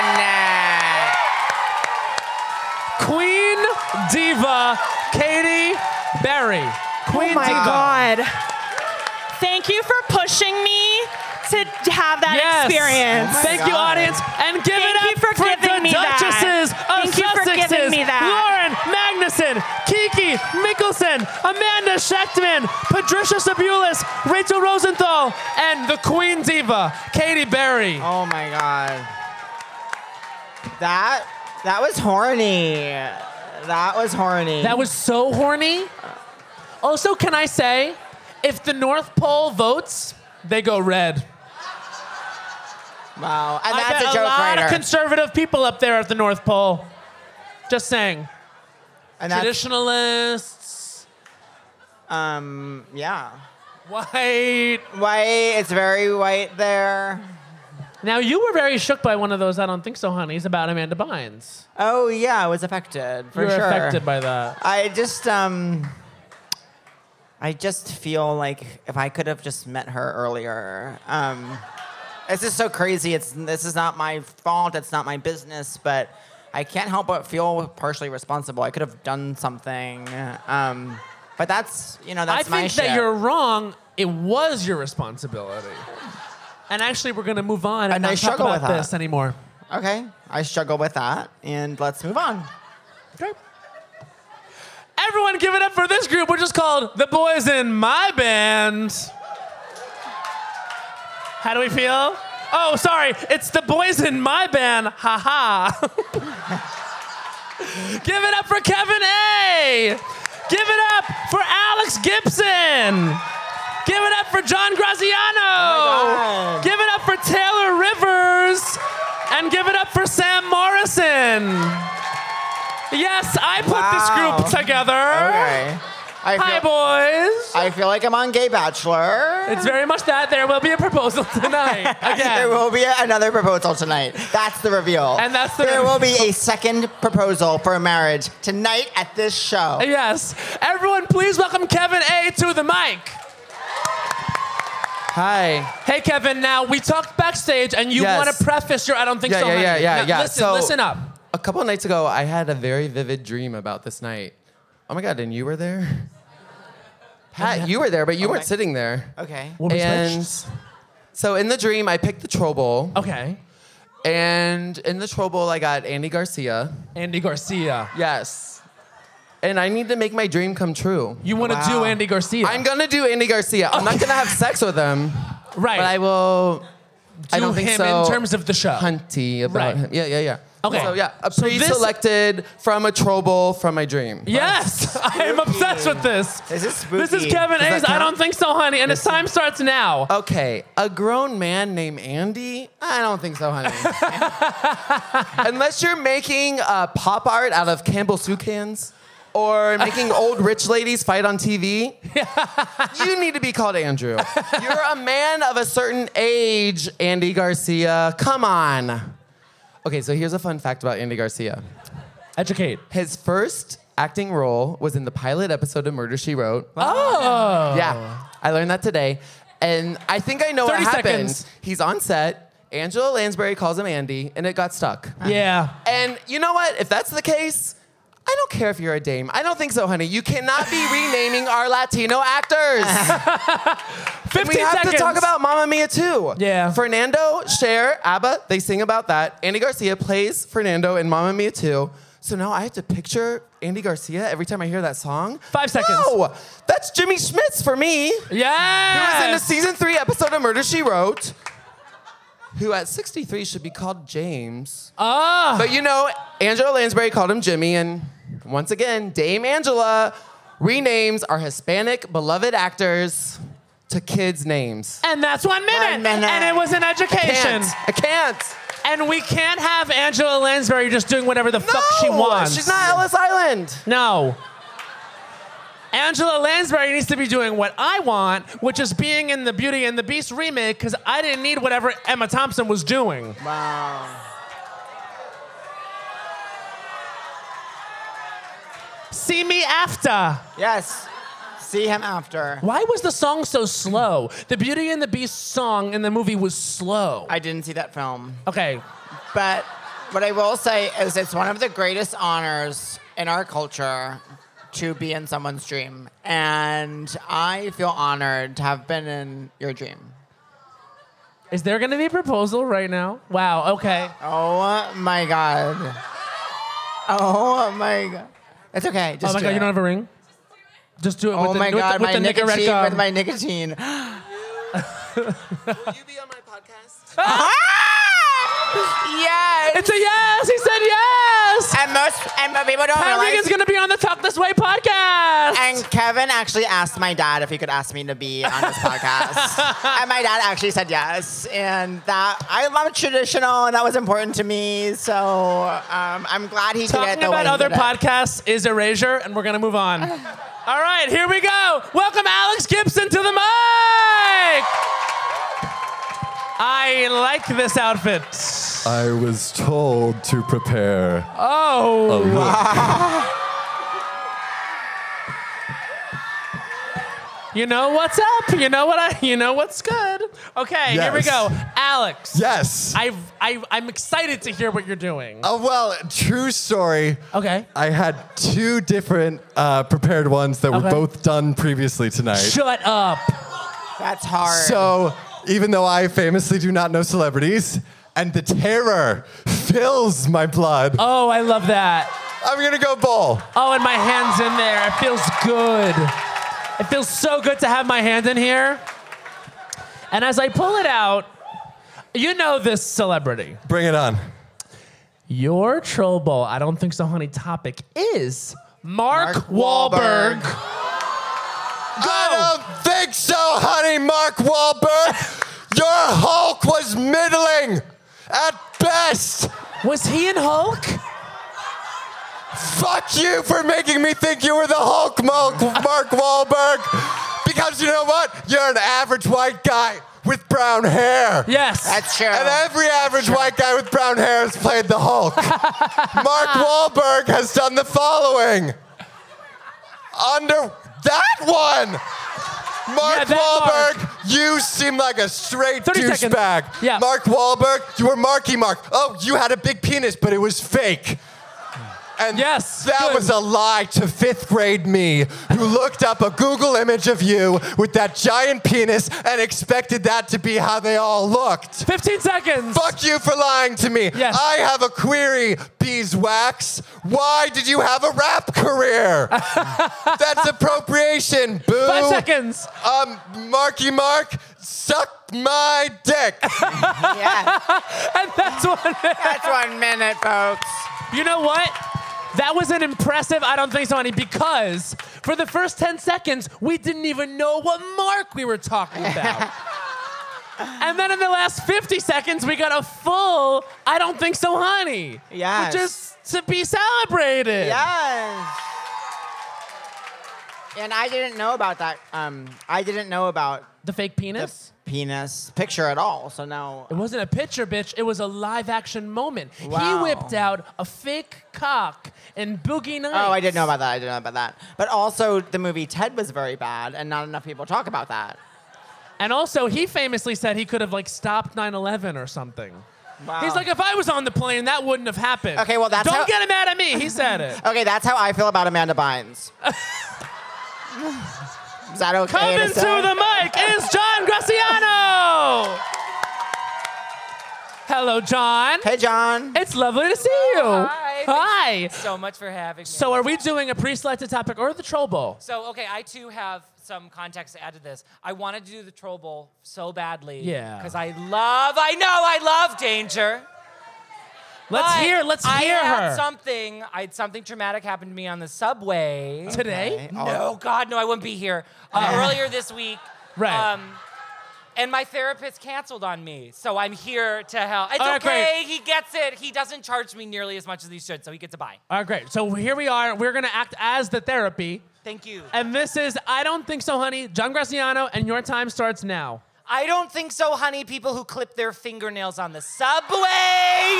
1 minute. Queen Diva Katy Berry. Queen Oh my Diva. God. Thank you for pushing me to have that Yes. experience. Thank you, God. audience, and give Thank it up you for giving the me that. Duchesses of Thank you for Sussexes, giving me that. Lauren Magnuson, Kiki Mickelson, Amanda Schechtman, Patricia Sabulis, Rachel Rosenthal, and the Queen Diva, Katy Berry. Oh my God. That was horny. That was horny. That was so horny. Also, can I say, if the North Pole votes, they go red. wow. And I that's bet a joke lot writer. of conservative people up there at the North Pole. Just saying. and that's, Traditionalists, yeah. white. White. It's very white there. Now, you were very shook by one of those I don't think so, honeys, about Amanda Bynes. Oh yeah, I was affected for You were sure. affected by that. I just feel like if I could have just met her earlier. It's just so crazy. This is not my fault. It's not my business, but I can't help but feel partially responsible. I could have done something. But that's that's I my think shit. that you're wrong. It was your responsibility. And actually, we're going to move on and And I not talk struggle about with that. this anymore. Okay, I struggle with that, and let's move on. Okay. Everyone give it up for this group, which is called The Boys in My Band. How do we feel? Oh, sorry. It's The Boys in My Band. Ha ha. Give it up for Kevin A. Give it up for Alex Gibson. Give it up for John Graziano. Oh my God. Give it up for Taylor Rivers. And give it up for Sam Morrison. Yes, I put this Wow. group together. Okay. Hi, boys. I feel like I'm on Gay Bachelor. It's very much that. There will be a proposal tonight. There Again. will be another proposal tonight. That's the reveal. And that's the There reveal. will be a second proposal for marriage tonight at this show. Yes. Everyone, please welcome Kevin A to the mic. Hi. Hey, Kevin. Now, we talked backstage, and you Yes. want to preface your I don't think Yeah, so, yeah, honey. yeah, yeah, Now, yeah. Listen, So- listen up. A couple of nights ago, I had a very vivid dream about this night. Oh my God, and you were there? Pat, you were there, but you weren't sitting there. Okay. When we And switched. so in the dream, I picked the Troll Bowl. Okay. And in the Troll Bowl, I got Andy Garcia. Andy Garcia. Yes. And I need to make my dream come true. You want to Wow. do Andy Garcia. I'm gonna do Andy Garcia. I'm not gonna have sex with him, right. but I will. I do don't think him so. in terms of the show. Hunty about Right. him. Yeah, yeah, yeah. Okay. So yeah, a So this- pre-selected from a Troll Bowl from my dream. Yes, I am obsessed with this. This is spooky. This is Kevin Does that A's I count? don't think so, honey, and his time starts now. Okay, a grown man named Andy? I don't think so, honey. Unless you're making pop art out of Campbell soup cans or making old rich ladies fight on TV, you need to be called Andrew. You're a man of a certain age, Andy Garcia. Come on. Okay, so here's a fun fact about Andy Garcia. Educate. His first acting role was in the pilot episode of Murder, She Wrote. Oh. Yeah, I learned that today. And I think I know what 30 happened. seconds. He's on set. Angela Lansbury calls him Andy, and it got stuck. Yeah. And you know what? If that's the case, I don't care if you're a dame. I don't think so, honey. You cannot be renaming our Latino actors. 15 And we have seconds. to talk about Mamma Mia too. Yeah. Fernando, Cher, ABBA, they sing about that. Andy Garcia plays Fernando in Mamma Mia 2. So now I have to picture Andy Garcia every time I hear that song. 5 seconds. No, that's Jimmy Schmitz for me. Yeah. Who was in the season 3 episode of Murder, She Wrote. Who at 63 should be called James. Ah. But you know, Angela Lansbury called him Jimmy, and once again, Dame Angela renames our Hispanic beloved actors to kids' names. And that's 1 minute. 1 minute. And it was an education. I can't. And we can't have Angela Lansbury just doing whatever the fuck she wants. She's not Ellis Island. No. Angela Lansbury needs to be doing what I want, which is being in the Beauty and the Beast remake, because I didn't need whatever Emma Thompson was doing. Wow. See me after. Yes. See him after. Why was the song so slow? The Beauty and the Beast song in the movie was slow. I didn't see that film. Okay. But what I will say is it's one of the greatest honors in our culture to be in someone's dream. And I feel honored to have been in your dream. Is there going to be a proposal right now? Wow, okay. Oh my God. Oh my God. It's okay. Just Oh my do God, it. you don't have a ring? Just do it Oh with my the, God, with the my Nicorette nicotine gum. with my nicotine. Will you be on my podcast? Yes. It's a yes! He said yes! And people don't Pat realize. Regan's going to be on the Talk This Way podcast! And Kevin actually asked my dad if he could ask me to be on his podcast. And my dad actually said yes. And that, I love traditional, and that was important to me. So I'm glad he did it Talking the way about he other did it. podcasts is erasure, and we're going to move on. All right, here we go. Welcome Alex Gibson to the mic! I like this outfit. I was told to prepare Oh. a look. You know what's up? You know what's good. Okay, here we Yes. go. Alex. Yes. I'm excited to hear what you're doing. Oh, well, true story. Okay. I had two different prepared ones that were Okay. both done previously tonight. Shut up. That's hard. So, even though I famously do not know celebrities, and the terror fills my blood, Oh, I love that. I'm gonna go bowl. Oh, and my hand's in there. It feels good. It feels so good to have my hand in here. And as I pull it out, you know this celebrity. Bring it on. Your Troll Bowl, I don't think so, honey, topic is Mark Mark Wahlberg. Wahlberg. I don't think so, honey, Mark Wahlberg. Your Hulk was middling at best. Was he in Hulk? Fuck you for making me think you were the Hulk, Mark Wahlberg. Because you know what? You're an average white guy with brown hair. Yes. That's true. And every average white guy with brown hair has played the Hulk. Mark Wahlberg has done the following. Under that one. Mark that Wahlberg, you seem like a straight 30 seconds. douchebag. Yeah. Mark Wahlberg, you were Marky Mark. Oh, you had a big penis, but it was fake. And Yes, that good. was a lie to fifth grade me, who looked up a Google image of you with that giant penis and expected that to be how they all looked. 15 seconds. Fuck you for lying to me. Yes. I have a query, Beeswax. Why did you have a rap career? That's appropriation, boo. 5 seconds. Marky Mark, suck my dick. Yeah. And that's one. That's 1 minute, folks. You know what? That was an impressive, I don't think so, honey, because for the first 10 seconds, we didn't even know what Mark we were talking about. And then in the last 50 seconds, we got a full, I don't think so, honey. Yes. Which is to be celebrated. Yes. And I didn't know about that. I didn't know about The fake penis? penis picture at all. So now. It wasn't a picture, bitch. It was a live action moment. He Wow. whipped out a fake cock in Boogie Nights. Oh, I didn't know about that. I didn't know about that. But also, the movie Ted was very bad, and not enough people talk about that. And also, he famously said he could have like stopped 9/11 or something. Wow. He's like, if I was on the plane, that wouldn't have happened. Okay, well, that's Don't how- get him mad at me. He said it. Okay, that's how I feel about Amanda Bynes. Is that okay Coming to to say? the mic is John Graciano. Hello, John. Hey, John. It's lovely to see you. Hi. Hi. So much for having me. So, are we doing a pre-selected topic or the Troll Bowl? So, okay, I too have some context to add to this. I wanted to do the Troll Bowl so badly. Yeah. Because I love danger. Let's But hear I had her. something traumatic happen to me on the subway. Today? Okay. No, God, no, I wouldn't be here. Earlier this week. Right. And my therapist canceled on me, so I'm here to help. It's All right, okay, great. he gets it. He doesn't charge me nearly as much as he should, so he gets a buy. All right, great. So here we are. We're going to act as the therapy. Thank you. And this is I Don't Think So, Honey, John Graciano, and your time starts now. I don't think so, honey, people who clip their fingernails on the subway.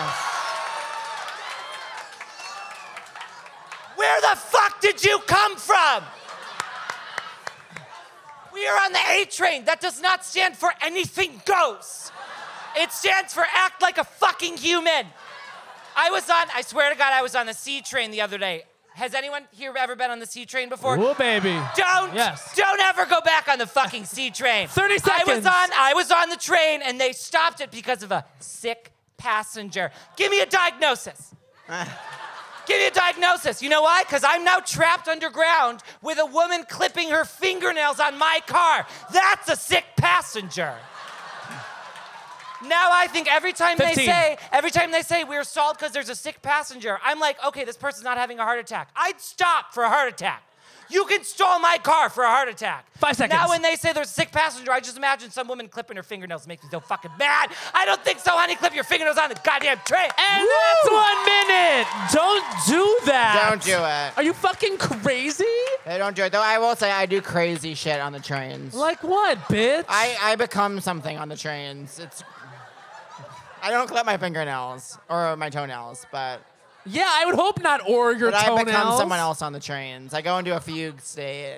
Where the fuck did you come from? We are on the A train. That does not stand for anything goes. It stands for act like a fucking human. I swear to God, I was on the C train the other day. Has anyone here ever been on the C train before? Ooh, baby. Don't ever go back on the fucking C train. 30 seconds. I was on the train and they stopped it because of a sick passenger. Give me a diagnosis. Give me a diagnosis. You know why? Because I'm now trapped underground with a woman clipping her fingernails on my car. That's a sick passenger. Now I think every time they say we're stalled because there's a sick passenger, I'm like, okay, this person's not having a heart attack. I'd stop for a heart attack. You can stall my car for a heart attack. 5 seconds. Now when they say there's a sick passenger, I just imagine some woman clipping her fingernails. It makes me so fucking mad. I don't think so, honey. Clip your fingernails on the goddamn train. And that's 1 minute. Don't do that. Don't do it. Are you fucking crazy? Hey, don't do it. Though I will say I do crazy shit on the trains. Like what, bitch? I become something on the trains. I don't clip my fingernails or my toenails, but yeah, I would hope not. Or your but toenails. I become someone else on the trains. I go into a fugue state.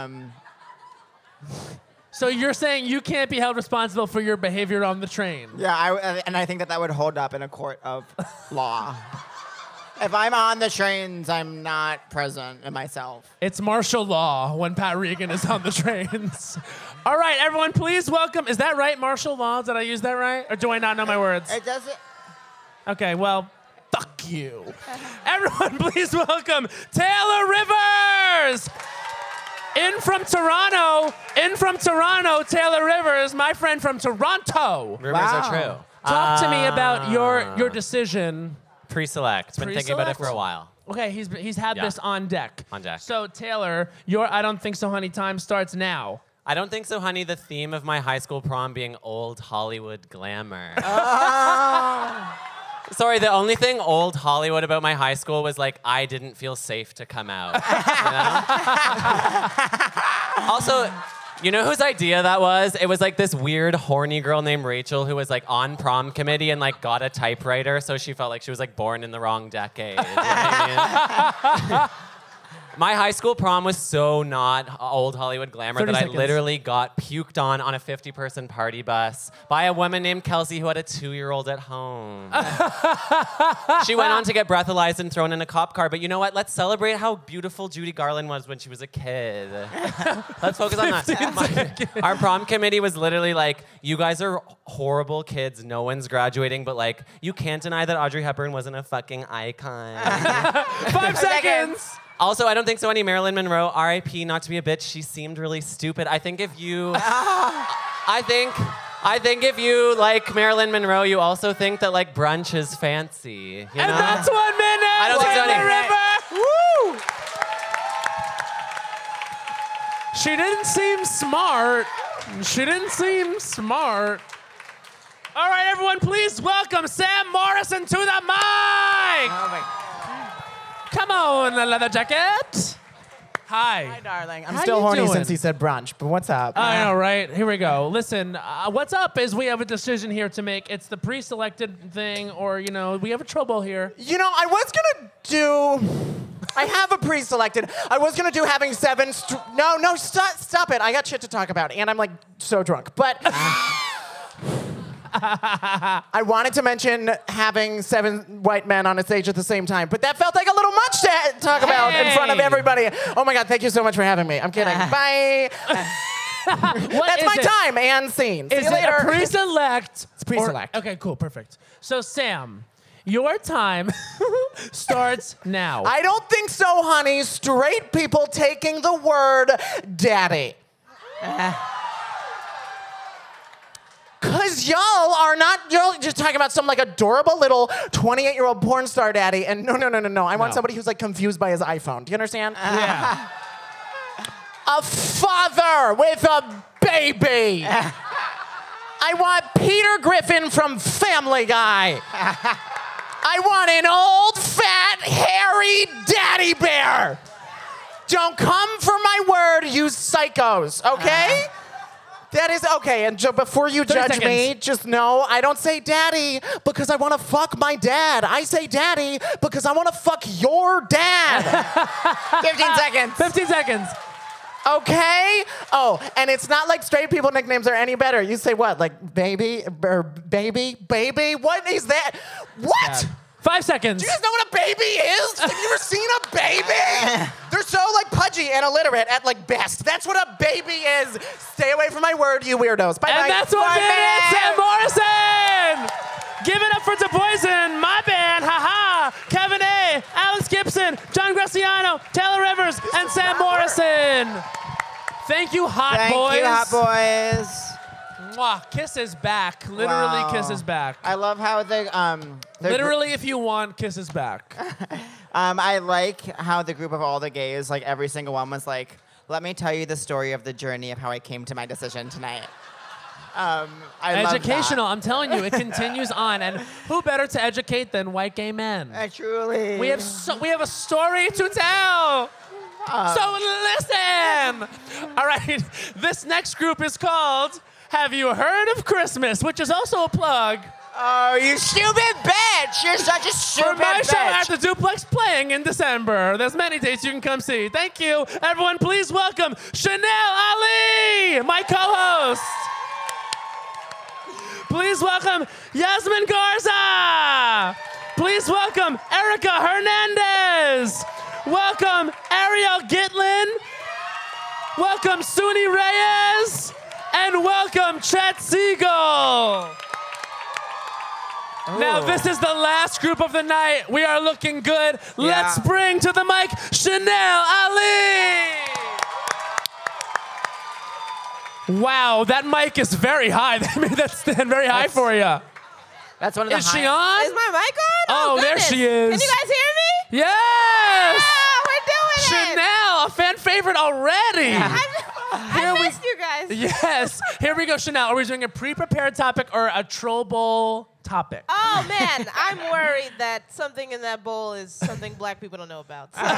So you're saying you can't be held responsible for your behavior on the train? Yeah, and I think that would hold up in a court of law. If I'm on the trains, I'm not present in myself. It's martial law when Pat Regan is on the trains. All right, everyone, please welcome. Is that right, martial law? Did I use that right? Or do I not know my words? It doesn't. Okay, well, fuck you. Everyone, please welcome Taylor Rivers. In from Toronto, Taylor Rivers, my friend from Toronto. Rumors are true. Talk to me about your decision. Pre-select. Been thinking about it for a while. Okay, he's had this on deck. On deck. So Taylor, your I Don't Think So, Honey time starts now. I don't think so, honey. The theme of my high school prom being old Hollywood glamour. Sorry, the only thing old Hollywood about my high school was like I didn't feel safe to come out. You know? Also, you know whose idea that was? It was like this weird horny girl named Rachel who was like on prom committee and like got a typewriter, so she felt like she was like born in the wrong decade. You know what I mean? My high school prom was so not old Hollywood glamour that I literally got puked on a 50-person party bus by a woman named Kelsey who had a 2-year-old at home. She went on to get breathalyzed and thrown in a cop car, but you know what? Let's celebrate how beautiful Judy Garland was when she was a kid. Let's focus on that. Our prom committee was literally like, you guys are horrible kids. No one's graduating, but like, you can't deny that Audrey Hepburn wasn't a fucking icon. 5 seconds. Also, I don't think so, any Marilyn Monroe, R.I.P., not to be a bitch, she seemed really stupid. I think if you like Marilyn Monroe, you also think that like brunch is fancy. You know? And that's 1 minute. I don't think so, Woo! She any. didn't seem smart. All right, everyone, please welcome Sam Morrison to the mic. Oh my. Come on, leather jacket. Hi. Hi, darling. I'm How still you horny doing? since he said brunch, but what's up? I know, right? Here we go. Listen, what's up is we have a decision here to make. It's the pre-selected thing, or, you know, we have a trouble here. You know, I was gonna do. I have a pre-selected. I was gonna do having 7. No, stop it. I got shit to talk about, and I'm like so drunk. But I wanted to mention having 7 white men on a stage at the same time, but that felt like a little much to talk about in front of everybody. Oh my God, thank you so much for having me. I'm kidding. Bye. That's my time and scene. See Is you it later. a pre-select? It's pre-select. Okay, cool, perfect. So, Sam, your time starts now. I don't think so, honey. Straight people taking the word daddy. Because y'all just talking about some like adorable little 28-year-old porn star daddy. And no. I want somebody who's like confused by his iPhone. Do you understand? Yeah. A father with a baby. I want Peter Griffin from Family Guy. I want an old, fat, hairy daddy bear. Don't come for my word, you psychos, okay? That is okay. And before you judge me, just know I don't say daddy because I want to fuck my dad. I say daddy because I want to fuck your dad. 15 seconds. 15 seconds. Okay? Oh, and it's not like straight people nicknames are any better. You say what? Like baby or baby? Baby? What is that? What? 5 seconds. Do you guys know what a baby is? Have you ever seen a baby? They're so like pudgy and illiterate at like best. That's what a baby is. Stay away from my word, you weirdos. Bye bye. And that's what did it, Sam Morrison! Give it up for DePoison, my band, haha, Kevin A, Alex Gibson, John Graciano, Taylor Rivers, and Sam Morrison. Thank you, hot boys. Thank you, hot boys. Mwah, kisses back. Literally Wow. kisses back. I love how Literally, if you want, kisses back. I like how the group of all the gays, like every single one was like, let me tell you the story of the journey of how I came to my decision tonight. I love Educational, that. I'm telling you, it continues on. And who better to educate than white gay men? Truly. We have a story to tell. So listen. All right, this next group is called Have You Heard of Christmas, which is also a plug. Oh, you stupid bitch! You're such a stupid For my bitch. show at the Duplex playing in December. There's many dates you can come see. Thank you. Everyone, please welcome Chanel Ali, my co-host. Please welcome Yasmin Garza. Please welcome Erica Hernandez. Welcome Ariel Gitlin. Welcome Suni Reyes. And welcome Chet Siegel. Now, this is the last group of the night. We are looking good. Let's bring to the mic Chanel Ali. Wow, that mic is very high. They made that stand very high for you. That's one of the Is she on? Is my mic on? Oh, there goodness. she is. Can you guys hear me? Yes! Yeah, we're doing it. Chanel, a fan favorite already. I missed you guys. Yes. Here we go, Chanel. Are we doing a pre-prepared topic or a troll bowl topic? Oh man, I'm worried that something in that bowl is something black people don't know about. So,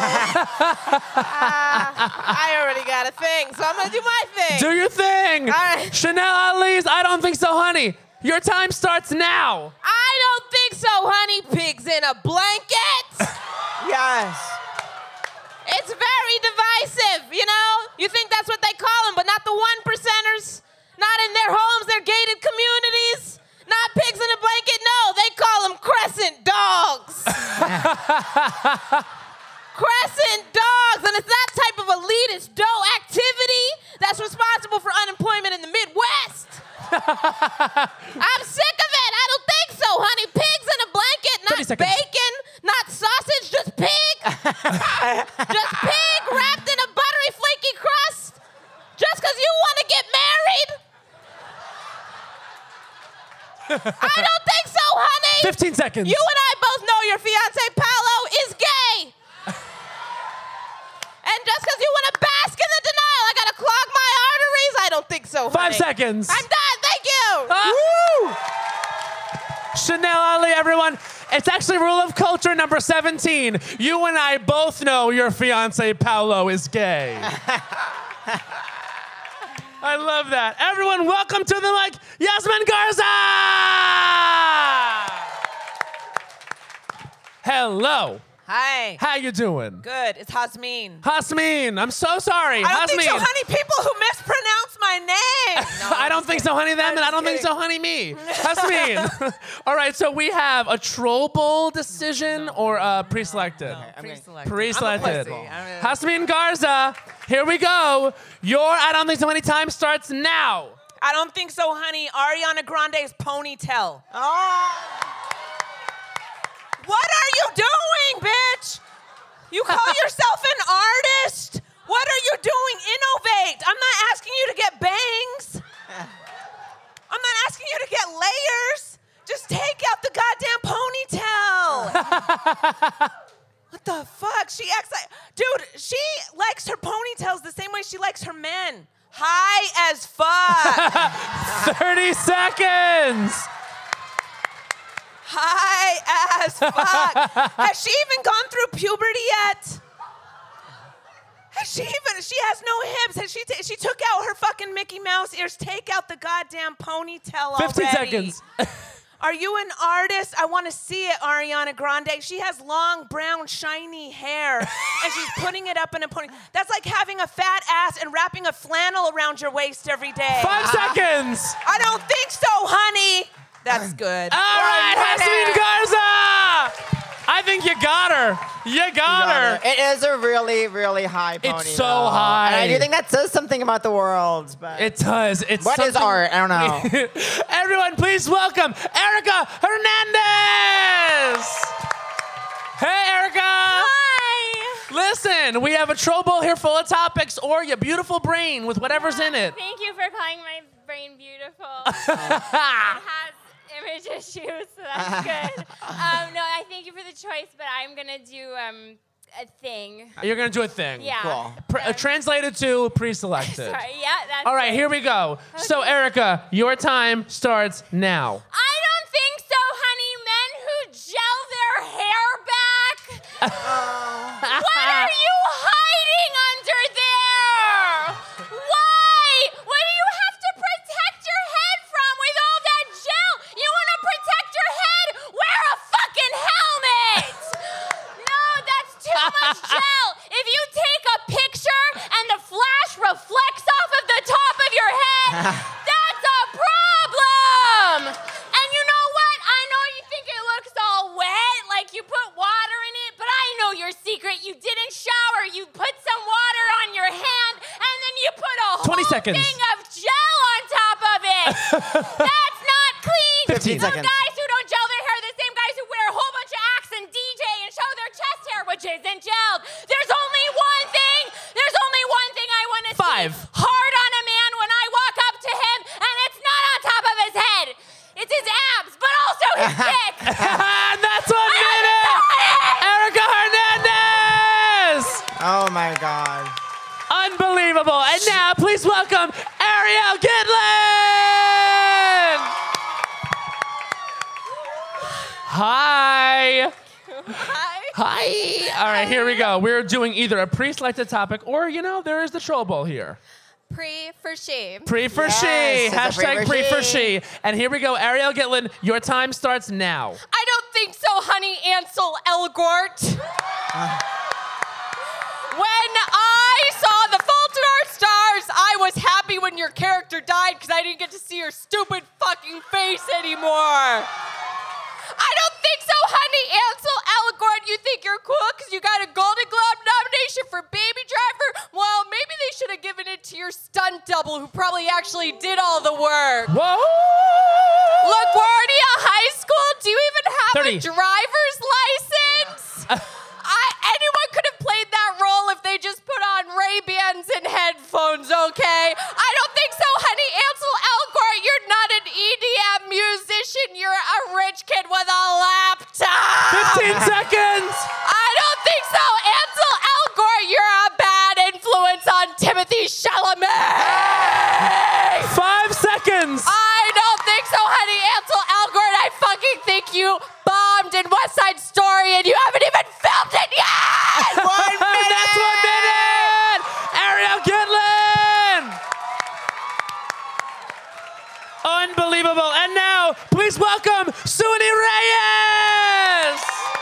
I already got a thing, so I'm gonna do my thing. Do your thing. All right. Chanel Ali's I Don't Think So, Honey. Your time starts now. I don't think so, honey. Pigs in a blanket. Yes. It's very divisive, you know? You think that's what they call them, but not the 1%ers. Not in their homes, their gated communities. Not pigs in a blanket, no. They call them crescent dogs. Crescent dogs. And it's that type of elitist dough activity that's responsible for unemployment in the Midwest. I'm sick of it. I don't think so, honey. Pigs in a blanket, not bacon, not sausage, just pig. Just pig wrapped in a buttery, flaky crust. Just because you want to get married. I don't think so, honey. 15 seconds. You and I both know your fiance, Paolo, is gay. And just because you want to bask in the denial, I got to clog my arteries. I don't think so, honey. 5 seconds. I'm done. Thank you. Woo! Chanel Ali, everyone. It's actually rule of culture number 17. You and I both know your fiance, Paolo, is gay. I love that. Everyone, welcome to the mic, Yasmin Garza! Hello. Hi. How you doing? Good. It's Hasmin. Hasmin, I'm so sorry. I don't think so, Hasmin. honey. People who mispronounce my name. I don't think so, honey, them, and I don't think so, honey, me. Hasmin. All right, so we have a troll bowl decision or pre-selected? Pre-selected. Pre-selected. I'm a pussy. Hasmin Garza, here we go. Your I Don't Think So Many Time starts now. I don't think so, honey. Ariana Grande's ponytail. What are you doing, bitch? You call yourself an artist? What are you doing? Innovate. I'm not asking you to get bangs. I'm not asking you to get layers. Just take out the goddamn ponytail. What the fuck? She acts like... Dude, she likes her ponytails the same way she likes her men. High as fuck. 30 seconds. High as fuck. Has she even gone through puberty yet? She has no hips. She took out her fucking Mickey Mouse ears. Take out the goddamn ponytail 15 already. seconds. Are you an artist? I want to see it, Ariana Grande. She has long, brown, shiny hair, and she's putting it up in a pony. That's like having a fat ass and wrapping a flannel around your waist every day. 5 seconds. I don't think so, honey. That's good. All right, Jasmine Garza. I think you got her. You got her. It is a really, really high pony. It's so though. high. And I do think that says something about the world. But It does. It's what is something- art? I don't know. Everyone, please welcome Erica Hernandez. Hey, Erica. Hi. Listen, we have a troll bowl here full of topics, or your beautiful brain with whatever's in it. Thank you for calling my brain beautiful. It has image issues, so that's good. No, I thank you for the choice, but I'm gonna do a thing. You're gonna do a thing. Yeah. Translated to pre-selected. Sorry, yeah, that's All right, it. here we go. So, Erica, your time starts now. I don't think so, honey. Men who gel their hair back. What are you hiding under there? Why? What do you have to protect your head from with all that gel? You want to protect your head? Wear a fucking helmet. No, that's too much gel. If you take a picture and the flash reflects off of the top of your head, that's a problem. And you know what? I know you think it looks all wet, like you put water in it, but I know your secret. You didn't shower. You put some water on your hand, and then you put a 20 whole seconds. thing of gel on top of it. That's not clean. 15 Those seconds. guys who don't gel their hair are the same guys who wear a whole bunch of acts and DJ and show their chest hair, which isn't gelled. There's only one thing I want to see 5. hard on a man when I walk up to him, and it's not on top of his head. It's his abs, but also his dick. And that's 1 minute. Erica Hernandez. Oh my God. Unbelievable. And now, please welcome Ariel Gitlin. Hi. Hi. All right, here we go. We're doing either a pre-selected topic or, there is the troll bowl here. Pre for she. Pre for Yes, she. it's a Hashtag pre for she. And here we go. Ariel Gitlin, your time starts now. I don't think so, honey, Ansel Elgort. When I saw The Fault in Our Stars, I was happy when your character died because I didn't get to see your stupid fucking face anymore. I don't think so, honey, Ansel Elgort. You think you're cool because you got a Golden Globe nomination for Baby Driver? Well, maybe they should have given it to your stunt double who probably actually did all the work. Whoa! LaGuardia High School, do you even have 30. a driver's license? Anyone could have played that role if they just put on Ray-Bans and headphones, okay? I don't think so, honey. Ansel Elgort, you're not an EDM musician. You're a rich kid with a laptop. 15 seconds. I don't think so. Ansel Elgort, you're a bad influence on Timothy Chalamet. 5 seconds. I don't think so, honey. Ansel Elgort, I fucking think you bombed in West Side Story and you haven't even filmed it yet. 1 minute. That's 1 minute. Ariel Gitlin. Unbelievable. And now, please welcome Suni Reyes.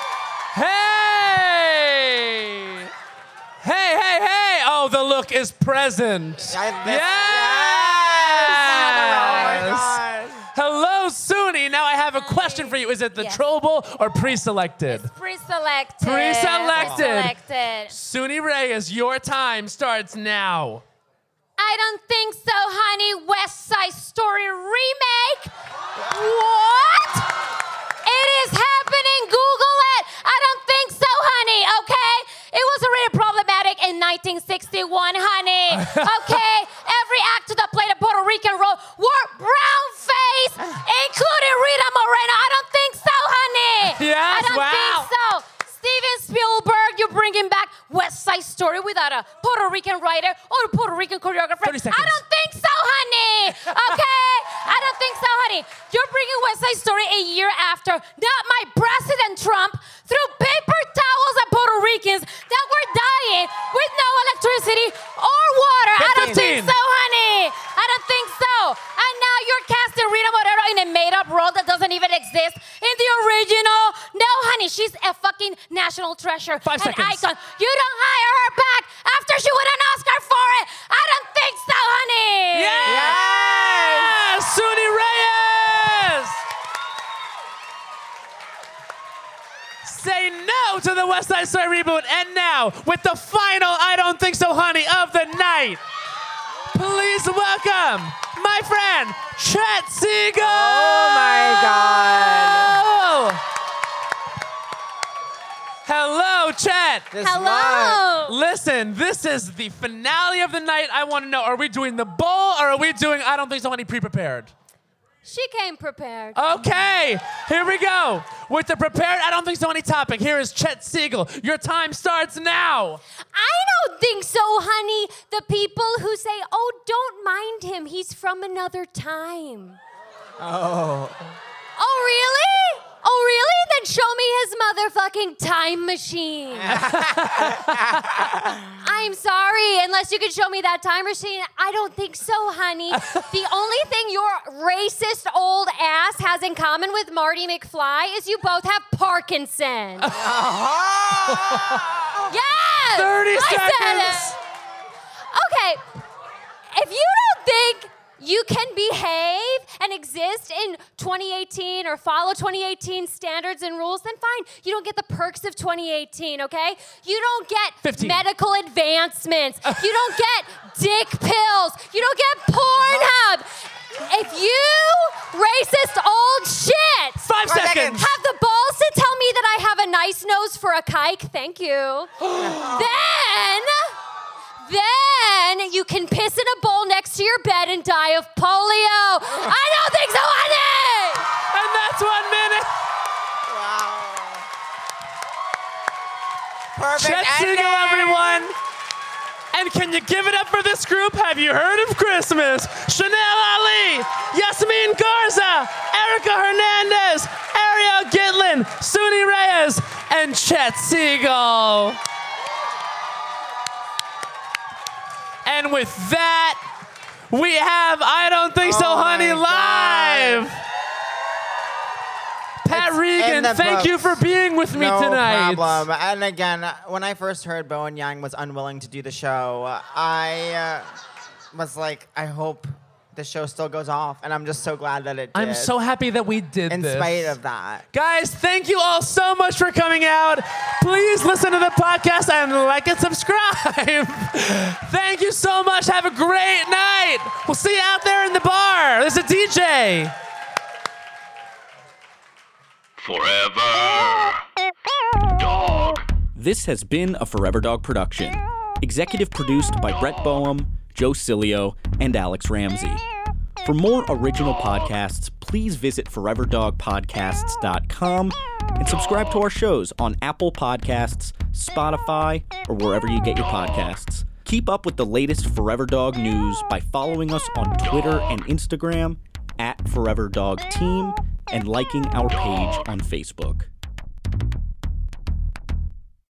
Hey. Hey, hey, hey. Oh, the look is present. Yes. Hello, Suni. Now I have a question for you. Is it the troll bowl or pre-selected? Pre-selected. Pre-selected. Pre-selected. Suni Reyes, your time starts now. I don't think so, honey. West Side Story remake? What? It is happening. Google it. I don't think so, honey, okay? It was already problematic in 1961, honey. Okay? Every actor that played a Puerto Rican role wore brown face, including Rita Moreno. I don't think so, honey. Yes, I don't think so. Steven Spielberg, you're bringing back West Side Story without a Puerto Rican writer or a Puerto Rican choreographer? 30 seconds. I don't think so, honey. Okay? I don't think so, honey. You're bringing West Side Story a year after not my President Trump threw paper towels at Puerto Ricans that were dying with no electricity or water. I don't think so, honey. I don't think so. And now you're casting Rita Moreno in a made-up role that doesn't even exist in the original. No, honey, she's a fucking national treasure. 5 seconds. Icon. You don't hire her back after she won an Oscar for it. I don't think so, honey. Yes! Suni Reyes! Say no to the West Side Story reboot. And now, with the final I Don't Think So, Honey of the night, please welcome my friend, Chet Siegel! Oh my God. Hello, Chet. Hello. Listen, this is the finale of the night. I want to know, are we doing the bowl or are we doing I Don't Think So, Honey pre-prepared? She came prepared. Okay, here we go. With the prepared I Don't Think So, Honey topic, here is Chet Siegel. Your time starts now. I don't think so, honey. The people who say, oh, don't mind him. He's from another time. Oh. Oh, really? Oh, really? Then show me his motherfucking time machine. I'm sorry. Unless you can show me that time machine, I don't think so, honey. The only thing your racist old ass has in common with Marty McFly is you both have Parkinson's. Yes! 30 I seconds. said it. Okay. If you don't think you can behave and exist in 2018 or follow 2018 standards and rules, then fine. You don't get the perks of 2018, okay? You don't get 15. medical advancements. You don't get dick pills. You don't get Pornhub. If you racist old shit 5 seconds. have the balls to tell me that I have a nice nose for a kike, thank you. Then you can piss in a bowl next to your bed and die of polio. I don't think so, honey! And that's 1 minute. Perfect Chet Siegel, ending. everyone. And can you give it up for this group? Have you heard of Christmas? Chanel Ali, Yasmin Garza, Erica Hernandez, Ariel Gitlin, Suni Reyes, and Chet Siegel. And with that, we have I Don't Think So, Honey live. Pat Regan, thank you for being with me tonight. No problem. And again, when I first heard Bowen Yang was unwilling to do the show, I was like, I hope the show still goes off. And I'm just so glad that it did. I'm so happy that we did in this. spite of that. Guys, thank you all so much for coming out. Please listen to the podcast and like and subscribe. Thank you so much. Have a great night. We'll see you out there in the bar. There's a DJ. Forever Dog. This has been a Forever Dog production. Executive produced by Brett Boehm, Joe Cilio, and Alex Ramsey. For more original podcasts, please visit foreverdogpodcasts.com and subscribe to our shows on Apple Podcasts, Spotify, or wherever you get your podcasts. Keep up with the latest Forever Dog news by following us on Twitter and Instagram @ForeverDogTeam and liking our page on Facebook.